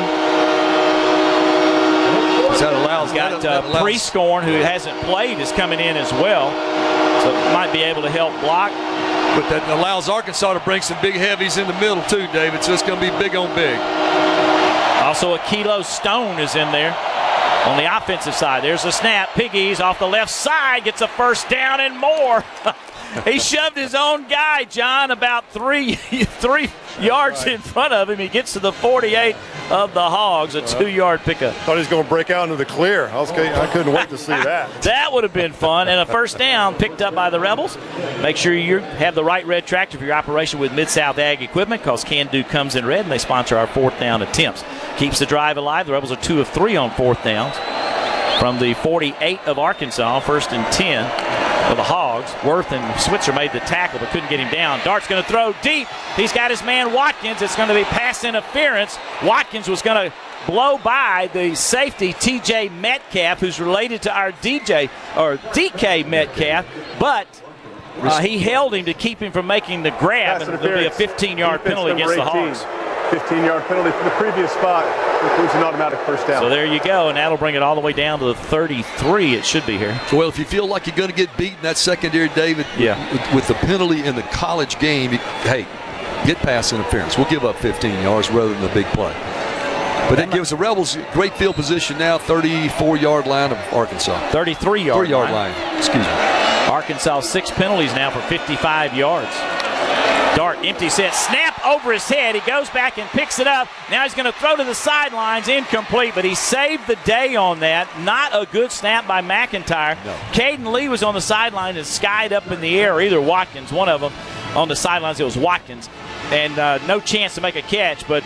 That allows, He's got that, uh, that Prescorn, who hasn't played, is coming in as well. So might be able to help block. But that allows Arkansas to bring some big heavies in the middle too, David. So it's going to be big on big. Also, a Kilo Stone is in there on the offensive side. There's a snap. Pegues off the left side gets a first down and more. he shoved his own guy, John, about three three yards in front of him. He gets to the forty-eight of the Hogs, a two-yard pickup. Thought he was going to break out into the clear. I, was, I couldn't wait to see that. That would have been fun. And a first down picked up by the Rebels. Make sure you have the right red tractor for your operation with Mid-South Ag Equipment, because Can-Do comes in red, and they sponsor our fourth down attempts. Keeps the drive alive. The Rebels are two of three on fourth downs. From the forty-eight of Arkansas, first and ten for the Hogs. Worth and Switzer made the tackle but couldn't get him down. Dart's going to throw deep. He's got his man Watkins. It's going to be pass interference. Watkins was going to blow by the safety T J Metcalf, who's related to our D J or D K Metcalf, but uh, he held him to keep him from making the grab, and there'll be a fifteen-yard penalty against the Hogs. fifteen-yard penalty from the previous spot includes an automatic first down. So there you go, and that'll bring it all the way down to the thirty-three. It should be here. Well, if you feel like you're going to get beaten, that secondary, David, yeah. with, with the penalty in the college game, you, hey, get pass interference. We'll give up fifteen yards rather than the big play. But that gives the Rebels great field position now, thirty-four-yard line of Arkansas. thirty-three-yard Three-yard line. line, excuse me. Arkansas six penalties now for fifty-five yards. Dart empty set, snap over his head. He goes back and picks it up. Now he's going to throw to the sidelines, incomplete, but he saved the day on that. Not a good snap by McIntyre. No. Caden Lee was on the sideline and skied up in the air, or either Watkins, one of them on the sidelines. It was Watkins, and uh, no chance to make a catch, but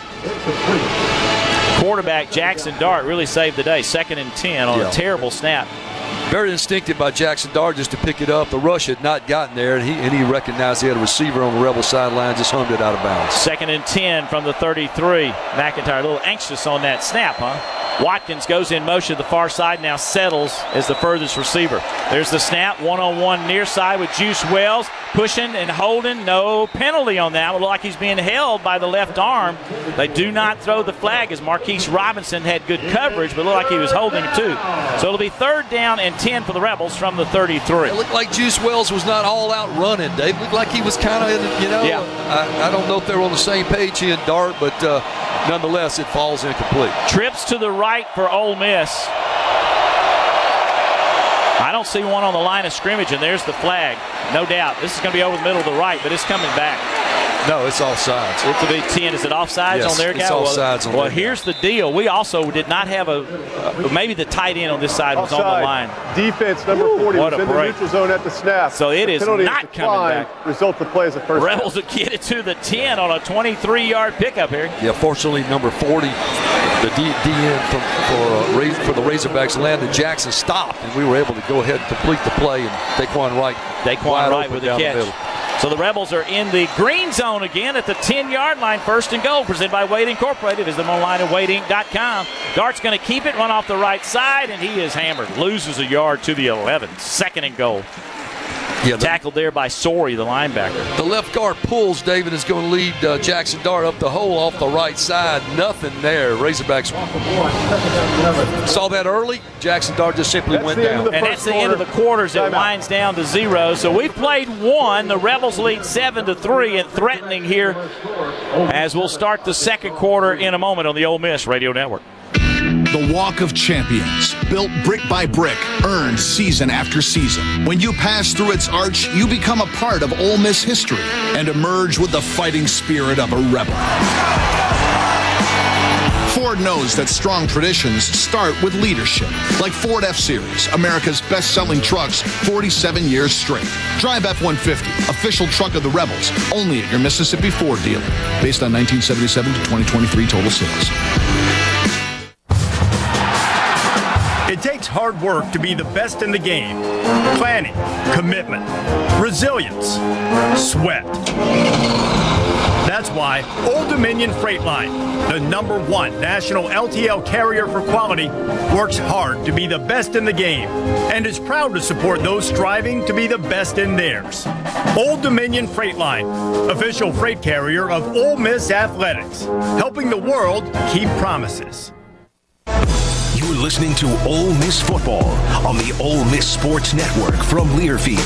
quarterback Jackson Dart really saved the day. Second and ten on yeah. a terrible snap. Very instinctive by Jackson Dart just to pick it up. The rush had not gotten there, and he and he recognized he had a receiver on the Rebel sideline, just hummed it out of bounds. Second and ten from the thirty-three. McIntyre a little anxious on that snap, huh? Watkins goes in motion to the far side, now settles as the furthest receiver. There's the snap, one-on-one near side with Juice Wells, pushing and holding. No penalty on that. It looked like he's being held by the left arm. They do not throw the flag as Marquise Robinson had good coverage, but it looked like he was holding him too. So it'll be third down and ten for the Rebels from the thirty-three. It looked like Juice Wells was not all out running, Dave. It looked like he was kind of, you know, yeah. I, I don't know if they were on the same page, he and Dart, but uh, nonetheless, it falls incomplete. Trips to the right for Ole Miss. I don't see one on the line of scrimmage, and there's the flag. No doubt. This is going to be over the middle of the right, but it's coming back. No, it's offsides. It's a big ten. Is it offsides yes, on their guy? It's offsides well, on well their here's guy. the deal. We also did not have a uh, maybe the tight end on this side was Offside. on the line. Defense number forty what was a in break. the neutral zone at the snap. So it the is penalty not coming back. Result of play as a first Rebels down. will get it to the ten on a twenty-three-yard pickup here. Yeah, fortunately, number forty, the D, D N from, for, uh, for the Razorbacks, Landon Jackson, stopped, and we were able to go ahead and complete the play, and Daquan Wright Daquan Wright with the down catch. the middle. So the Rebels are in the green zone again at the ten-yard line, first and goal, presented by Wade Incorporated. Visit them online at wade inc dot com. Dart's going to keep it, run off the right side, and he is hammered. Loses a yard to the eleven. Second and goal. Yeah, the, Tackled there by Sorey, the linebacker. The left guard pulls. David is going to lead uh, Jackson Dart up the hole off the right side. Nothing there. Razorbacks saw that early. Jackson Dart just simply that's went down. And that's the end of the quarters. It winds down to zero. So we played one. The Rebels lead seven to three and threatening here as we'll start the second quarter in a moment on the Ole Miss Radio Network. The Walk of Champions, built brick by brick, earned season after season. When you pass through its arch, you become a part of Ole Miss history and emerge with the fighting spirit of a rebel. Ford knows that strong traditions start with leadership, like Ford F-Series, America's best-selling trucks forty-seven years straight. Drive F one fifty, official truck of the Rebels, only at your Mississippi Ford dealer, based on nineteen seventy-seven to twenty twenty-three total sales. It takes hard work to be the best in the game. Planning, commitment, resilience, sweat. That's why Old Dominion Freight Line, the number one national L T L carrier for quality, works hard to be the best in the game and is proud to support those striving to be the best in theirs. Old Dominion Freight Line, official freight carrier of Ole Miss Athletics, helping the world keep promises. You're listening to Ole Miss Football on the Ole Miss Sports Network from Learfield.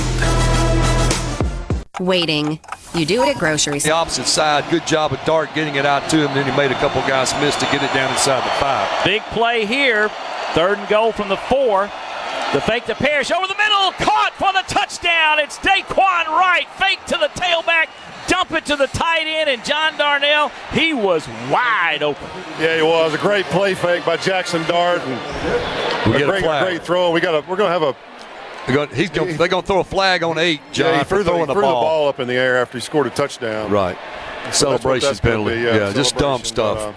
Waiting. You do it at groceries. The opposite side. Good job of Dart getting it out to him. Then he made a couple guys miss to get it down inside the five. Big play here. Third and goal from the four. The fake to Parrish over the middle. Caught for the touchdown. It's Daquan Wright. right, fake to the tailback, dump it to the tight end, and John Darnell, he was wide open. Yeah, he was. A great play fake by Jackson Dart. And we a get great, a flag. great throw. We got a, we're going to have a They're going, he's going, they're going to throw a flag on eight, John, yeah, he for threw, the, throwing he the, threw ball. the ball up in the air after he scored a touchdown. Right. So celebration that's what that's penalty. be, Yeah, yeah just dumb stuff. But, uh,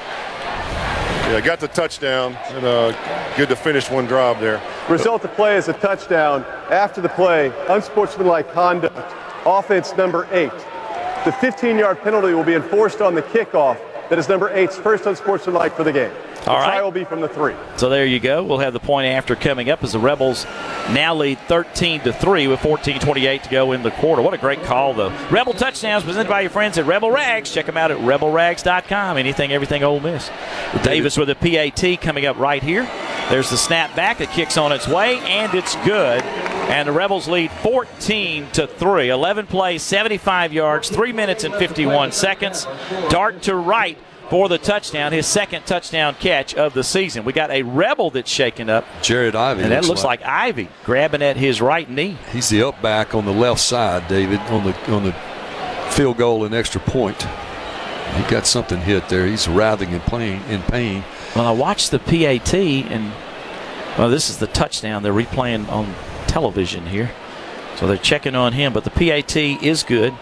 yeah, got the touchdown, and uh, good to finish one drive there. Result of play is a touchdown. After the play, unsportsmanlike conduct, offense number eight. The fifteen-yard penalty will be enforced on the kickoff. That is number eight's first unsportsmanlike for the game. The All right. try will be from the three. So there you go. We'll have the point after coming up as the Rebels now lead thirteen to three with fourteen twenty-eight to go in the quarter. What a great call, though. Rebel Touchdowns presented by your friends at Rebel Rags. Check them out at rebel rags dot com. Anything, everything Ole Miss. Davis with a P A T coming up right here. There's the snap back. It kicks on its way, and it's good. And the Rebels lead fourteen to three. eleven plays, seventy-five yards, three minutes and fifty-one seconds. Dart to right for the touchdown, his second touchdown catch of the season. We got a Rebel that's shaken up. Jared Ivey. And that looks, looks like. like Ivey grabbing at his right knee. He's the up back on the left side, David, on the on the field goal and extra point. He got something hit there. He's writhing in pain. In pain. Well, I watched the P A T, and, well, this is the touchdown. They're replaying on television here. So they're checking on him, but the P A T is good.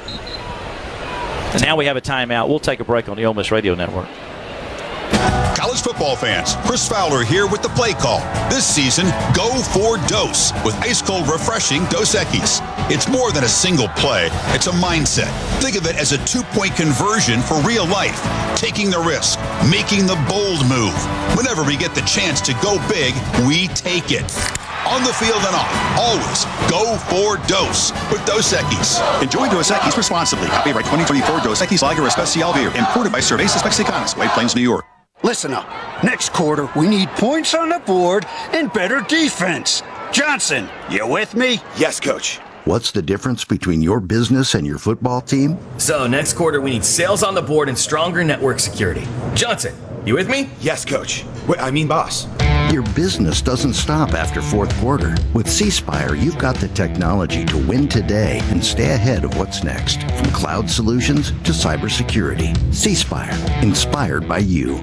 And now we have a timeout. We'll take a break on the Ole Miss Radio Network. College football fans, Chris Fowler here with the play call. This season, go for Dose with ice-cold, refreshing Dos Equis. It's more than a single play. It's a mindset. Think of it as a two-point conversion for real life. Taking the risk, making the bold move. Whenever we get the chance to go big, we take it. On the field and off, always go for Dose with Dos Equis. Enjoy Dos Equis responsibly. Copyright twenty twenty-four Dos Equis Lager Especial Beer. Imported by Cervezas Mexicanas, White Plains, New York. Listen up. Next quarter, we need points on the board and better defense. Johnson, you with me? Yes, Coach. What's the difference between your business and your football team? So, next quarter, we need sales on the board and stronger network security. Johnson, you with me? Yes, Coach. Wait, I mean, boss. Your business doesn't stop after fourth quarter. With C Spire, you've got the technology to win today and stay ahead of what's next. From cloud solutions to cybersecurity. C Spire, inspired by you.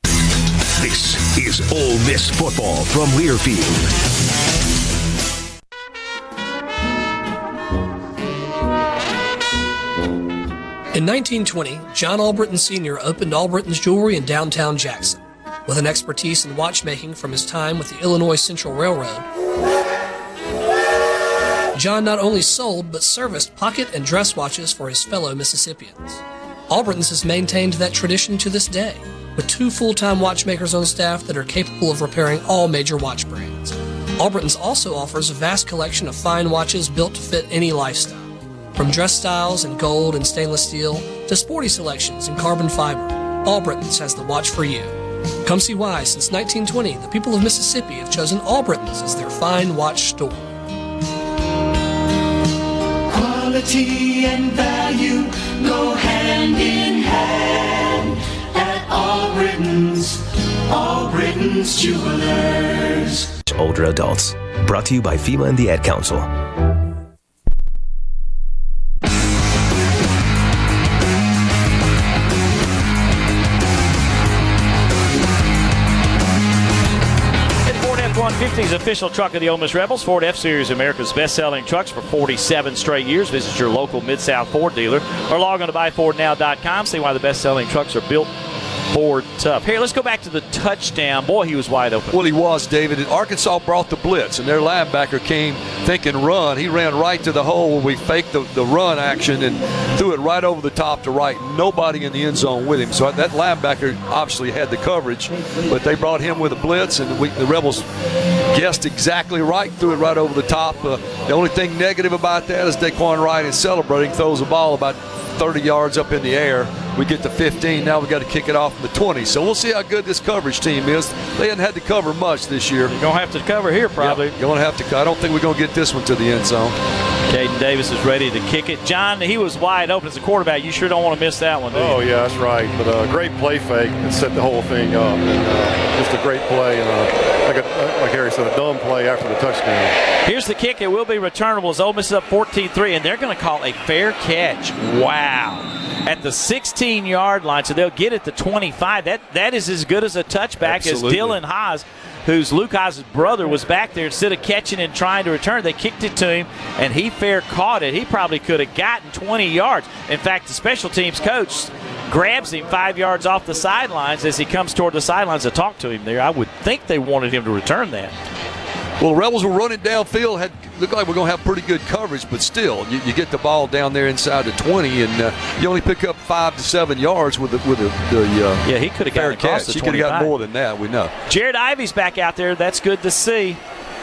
This is Ole Miss football from Learfield. In nineteen twenty, John Albritton Senior opened Albritton's Jewelry in downtown Jackson. With an expertise in watchmaking from his time with the Illinois Central Railroad, John not only sold but serviced pocket and dress watches for his fellow Mississippians. Albritton's has maintained that tradition to this day, with two full-time watchmakers on staff that are capable of repairing all major watch brands. Albritton's also offers a vast collection of fine watches built to fit any lifestyle, from dress styles in gold and stainless steel to sporty selections in carbon fiber. Albritton's has the watch for you. Come see why, since nineteen twenty, the people of Mississippi have chosen Albritton's as their fine watch store. Quality and value go hand in hand at Albritton's, Albritton's Jewelers. Older adults. Brought to you by FEMA and the Ad Council. F one fifty's official truck of the Ole Miss Rebels. Ford F-Series, America's best-selling trucks for forty-seven straight years. Visit your local Mid-South Ford dealer or log on to buy ford now dot com. See why the best-selling trucks are built Ford tough. Here, let's go back to the touchdown. Boy, he was wide open. Well, he was, David. And Arkansas brought the blitz, and their linebacker came thinking run. He ran right to the hole where we faked the, the run action and threw it right over the top to right. Nobody in the end zone with him. So that linebacker obviously had the coverage, but they brought him with a blitz, and we, the Rebels guessed exactly right, threw it right over the top. Uh, the only thing negative about that is Daquan Wright is celebrating, throws the ball about thirty yards up in the air. We get to fifteen. Now we got to kick it off from the twenty. So we'll see how good this coverage team is. They hadn't had to cover much this year. You're going to have to cover here probably. Yep, you're going to have to. I don't think we're going to get this one to the end zone. Caden Davis is ready to kick it. John, he was wide open as a quarterback. You sure don't want to miss that one, do you? Oh, yeah, that's right. But a uh, great play fake and set the whole thing up. And uh, just a great play. And uh, like, a, like Harry said, a dumb play after the touchdown. Here's the kick. It will be returnable as Ole Miss is up fourteen three, and they're going to call a fair catch. Wow. At the sixteen-yard line, so they'll get it to twenty-five. That That is as good as a touchback. Absolutely. As Dylan Haas, who's Luke Haas' brother, was back there. Instead of catching and trying to return, they kicked it to him, and he fair caught it. He probably could have gotten twenty yards. In fact, the special teams coach grabs him five yards off the sidelines as he comes toward the sidelines to talk to him there. I would think they wanted him to return that. Well, the Rebels were running downfield. Had looked like we're going to have pretty good coverage, but still, you, you get the ball down there inside the twenty, and uh, you only pick up five to seven yards with the with the, the uh, yeah. He could have gotten across the He could have got more than that. We know. Jared Ivey's back out there. That's good to see.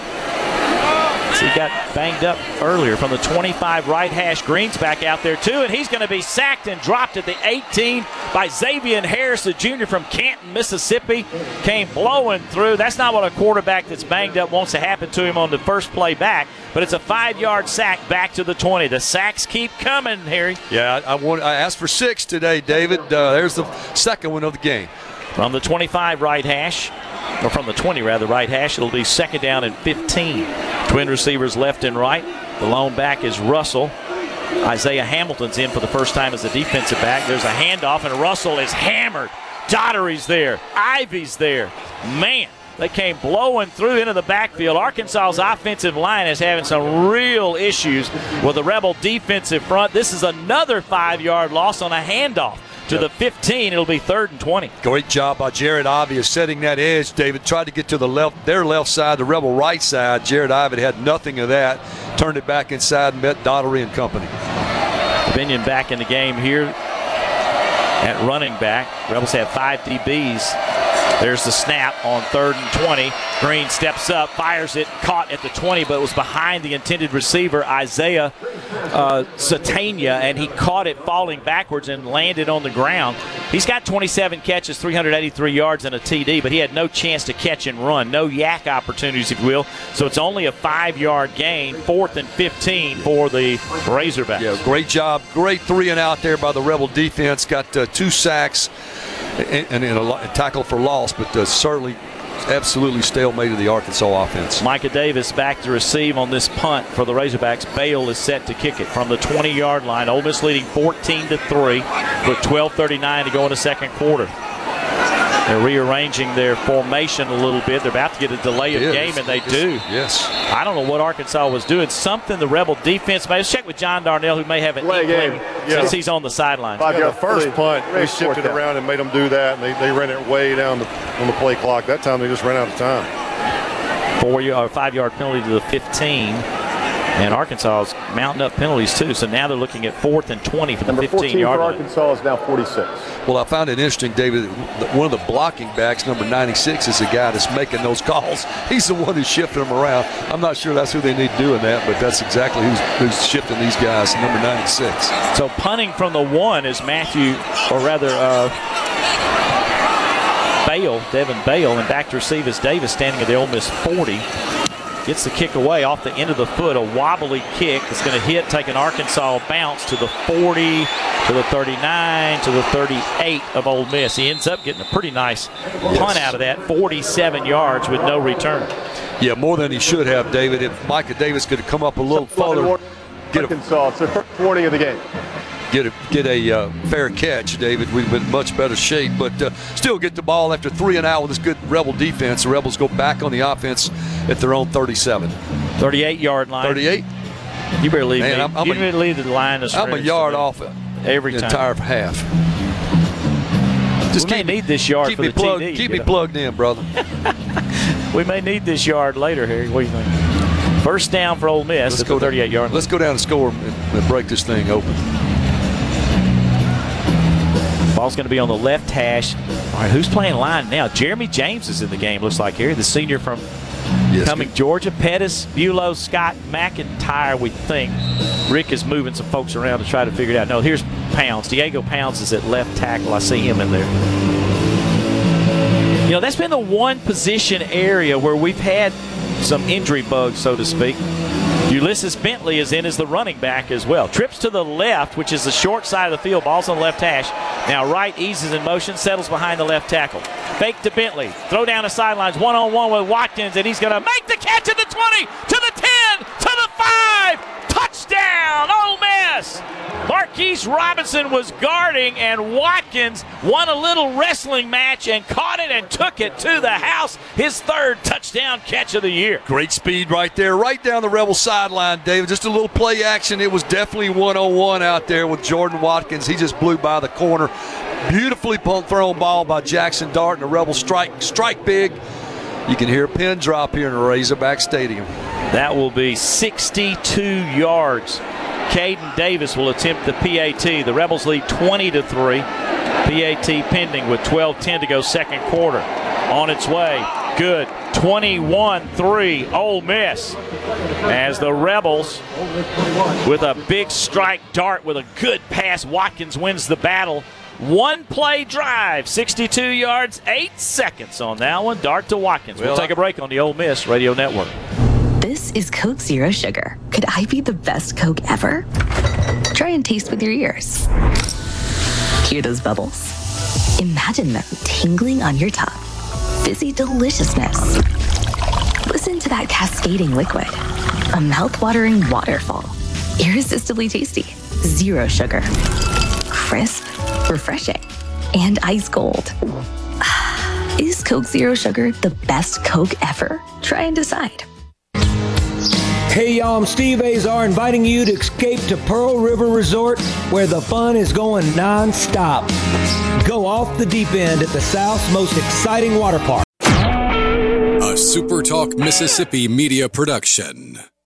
He got banged up earlier from the twenty-five right hash. Green's back out there too, and he's going to be sacked and dropped at the eighteen by Xavier Harris, the junior from Canton, Mississippi. Came blowing through. That's not what a quarterback that's banged up wants to happen to him on the first play back, but it's a five-yard sack back to the twenty. The sacks keep coming, Harry. Yeah, I, I, want, I asked for six today, David. Uh, there's the second one of the game. From the twenty-five right hash, or from the twenty rather, right hash, it'll be second down and fifteen. Twin receivers left and right. The lone back is Russell. Isaiah Hamilton's in for the first time as a defensive back. There's a handoff, and Russell is hammered. Daughtery's there. Ivey's there. Man, they came blowing through into the backfield. Arkansas's offensive line is having some real issues with the Rebel defensive front. This is another five-yard loss on a handoff. To the fifteen, it'll be third and twenty. Great job by Jared Ivey of setting that edge. David tried to get to the left, their left side, the Rebel right side. Jared Ivey had nothing of that. Turned it back inside and met Daughtery and company. Binion back in the game here at running back. Rebels have five D Bs. There's the snap on third and twenty. Green steps up, fires it, caught at the twenty, but it was behind the intended receiver, Isaiah uh, Satania, and he caught it falling backwards and landed on the ground. He's got twenty-seven catches, three hundred eighty-three yards, and a T D, but he had no chance to catch and run, no yak opportunities, if you will. So it's only a five-yard gain, fourth and fifteen for the Razorbacks. Yeah, great job. Great three and out there by the Rebel defense. Got uh, two sacks and, and, and a, a tackle for loss, but uh, certainly absolutely stalemate of the Arkansas offense. Micah Davis back to receive on this punt for the Razorbacks. Bale is set to kick it from the twenty-yard line. Ole Miss leading fourteen to three with twelve thirty-nine to go in the second quarter. They're rearranging their formation a little bit. They're about to get a delay of game, and they do. Yes. I don't know what Arkansas was doing. Something the Rebel defense made. Let's check with John Darnell, who may have an inkling yeah. since he's on the sideline. Yeah, the first punt, they shifted around and made them do that, and they, they ran it way down the, on the play clock. That time they just ran out of time. Four or five-yard penalty to the fifteen. And Arkansas is mounting up penalties, too. So now they're looking at fourth and twenty for the fifteen-yard line. Arkansas is now forty-six. Well, I found it interesting, David. One of the blocking backs, number ninety-six, is the guy that's making those calls. He's the one who's shifting them around. I'm not sure that's who they need doing that, but that's exactly who's, who's shifting these guys, number ninety-six. So punting from the one is Matthew, or rather uh, Bale, Devin Bale, and back to receive is Davis standing at the Ole Miss forty. Gets the kick away off the end of the foot, a wobbly kick that's going to hit, take an Arkansas bounce to the forty, to the thirty-nine, to the thirty-eight of Ole Miss. He ends up getting a pretty nice punt out of that, forty-seven yards with no return. Yeah, more than he should have, David. If Micah Davis could have come up a little further, get Arkansas, it's the first warning of the game. Get a, get a uh, fair catch, David. We've been in much better shape, but uh, still get the ball after three and out with this good Rebel defense. The Rebels go back on the offense at their own thirty-seven. thirty-eight-yard line. thirty-eight? You better leave Man, me. I'm, I'm you a, better leave the line of I'm a yard off every the time. entire half. Just we keep, may need this yard keep for me the plugged, T D. Keep me know. plugged in, brother. We may need this yard later, Harry. What do you think? First down for Ole Miss let's at go the thirty-eight-yard line. Let's go down and score and, and break this thing open. Ball's going to be on the left hash. All right, who's playing line now? Jeremy James is in the game, looks like here. The senior from yes, coming good. Georgia. Pettis, Bulow, Scott, McIntyre, we think. Rick is moving some folks around to try to figure it out. No, here's Pounds. Diego Pounds is at left tackle. I see him in there. You know, that's been the one position area where we've had some injury bugs, so to speak. Ulysses Bentley is in as the running back as well. Trips to the left, which is the short side of the field. Ball's on the left hash. Now right eases in motion, settles behind the left tackle. Fake to Bentley. Throw down the sidelines, one-on-one with Watkins, and he's going to make the catch at the twenty, to the ten, to the five. Touchdown, Ole Miss! Marquise Robinson was guarding, and Watkins won a little wrestling match and caught it and took it to the house. His third touchdown catch of the year. Great speed right there, right down the Rebel sideline, David. Just a little play action. It was definitely one-on-one out there with Jordan Watkins. He just blew by the corner. Beautifully thrown ball by Jackson Dart, and the Rebels strike, strike big. You can hear a pin drop here in Razorback Stadium. That will be sixty-two yards. Caden Davis will attempt the P A T. The Rebels lead twenty to three. P A T pending with twelve ten to go second quarter. On its way. Good. twenty-one three Ole Miss. As the Rebels, with a big strike dart with a good pass, Watkins wins the battle. One play drive, sixty-two yards, eight seconds on that one. Dart to Watkins. We'll, we'll take a break on the Ole Miss Radio Network. This is Coke Zero Sugar. Could I be the best Coke ever? Try and taste with your ears. Hear those bubbles? Imagine them tingling on your tongue. Fizzy deliciousness. Listen to that cascading liquid. A mouth-watering waterfall. Irresistibly tasty. Zero sugar. Crisp, refreshing, and ice cold. Is Coke Zero Sugar the best Coke ever? Try and decide. Hey y'all, I'm Steve Azar inviting you to escape to Pearl River Resort where the fun is going non-stop. Go off the deep end at the South's most exciting water park. A SuperTalk Mississippi media production.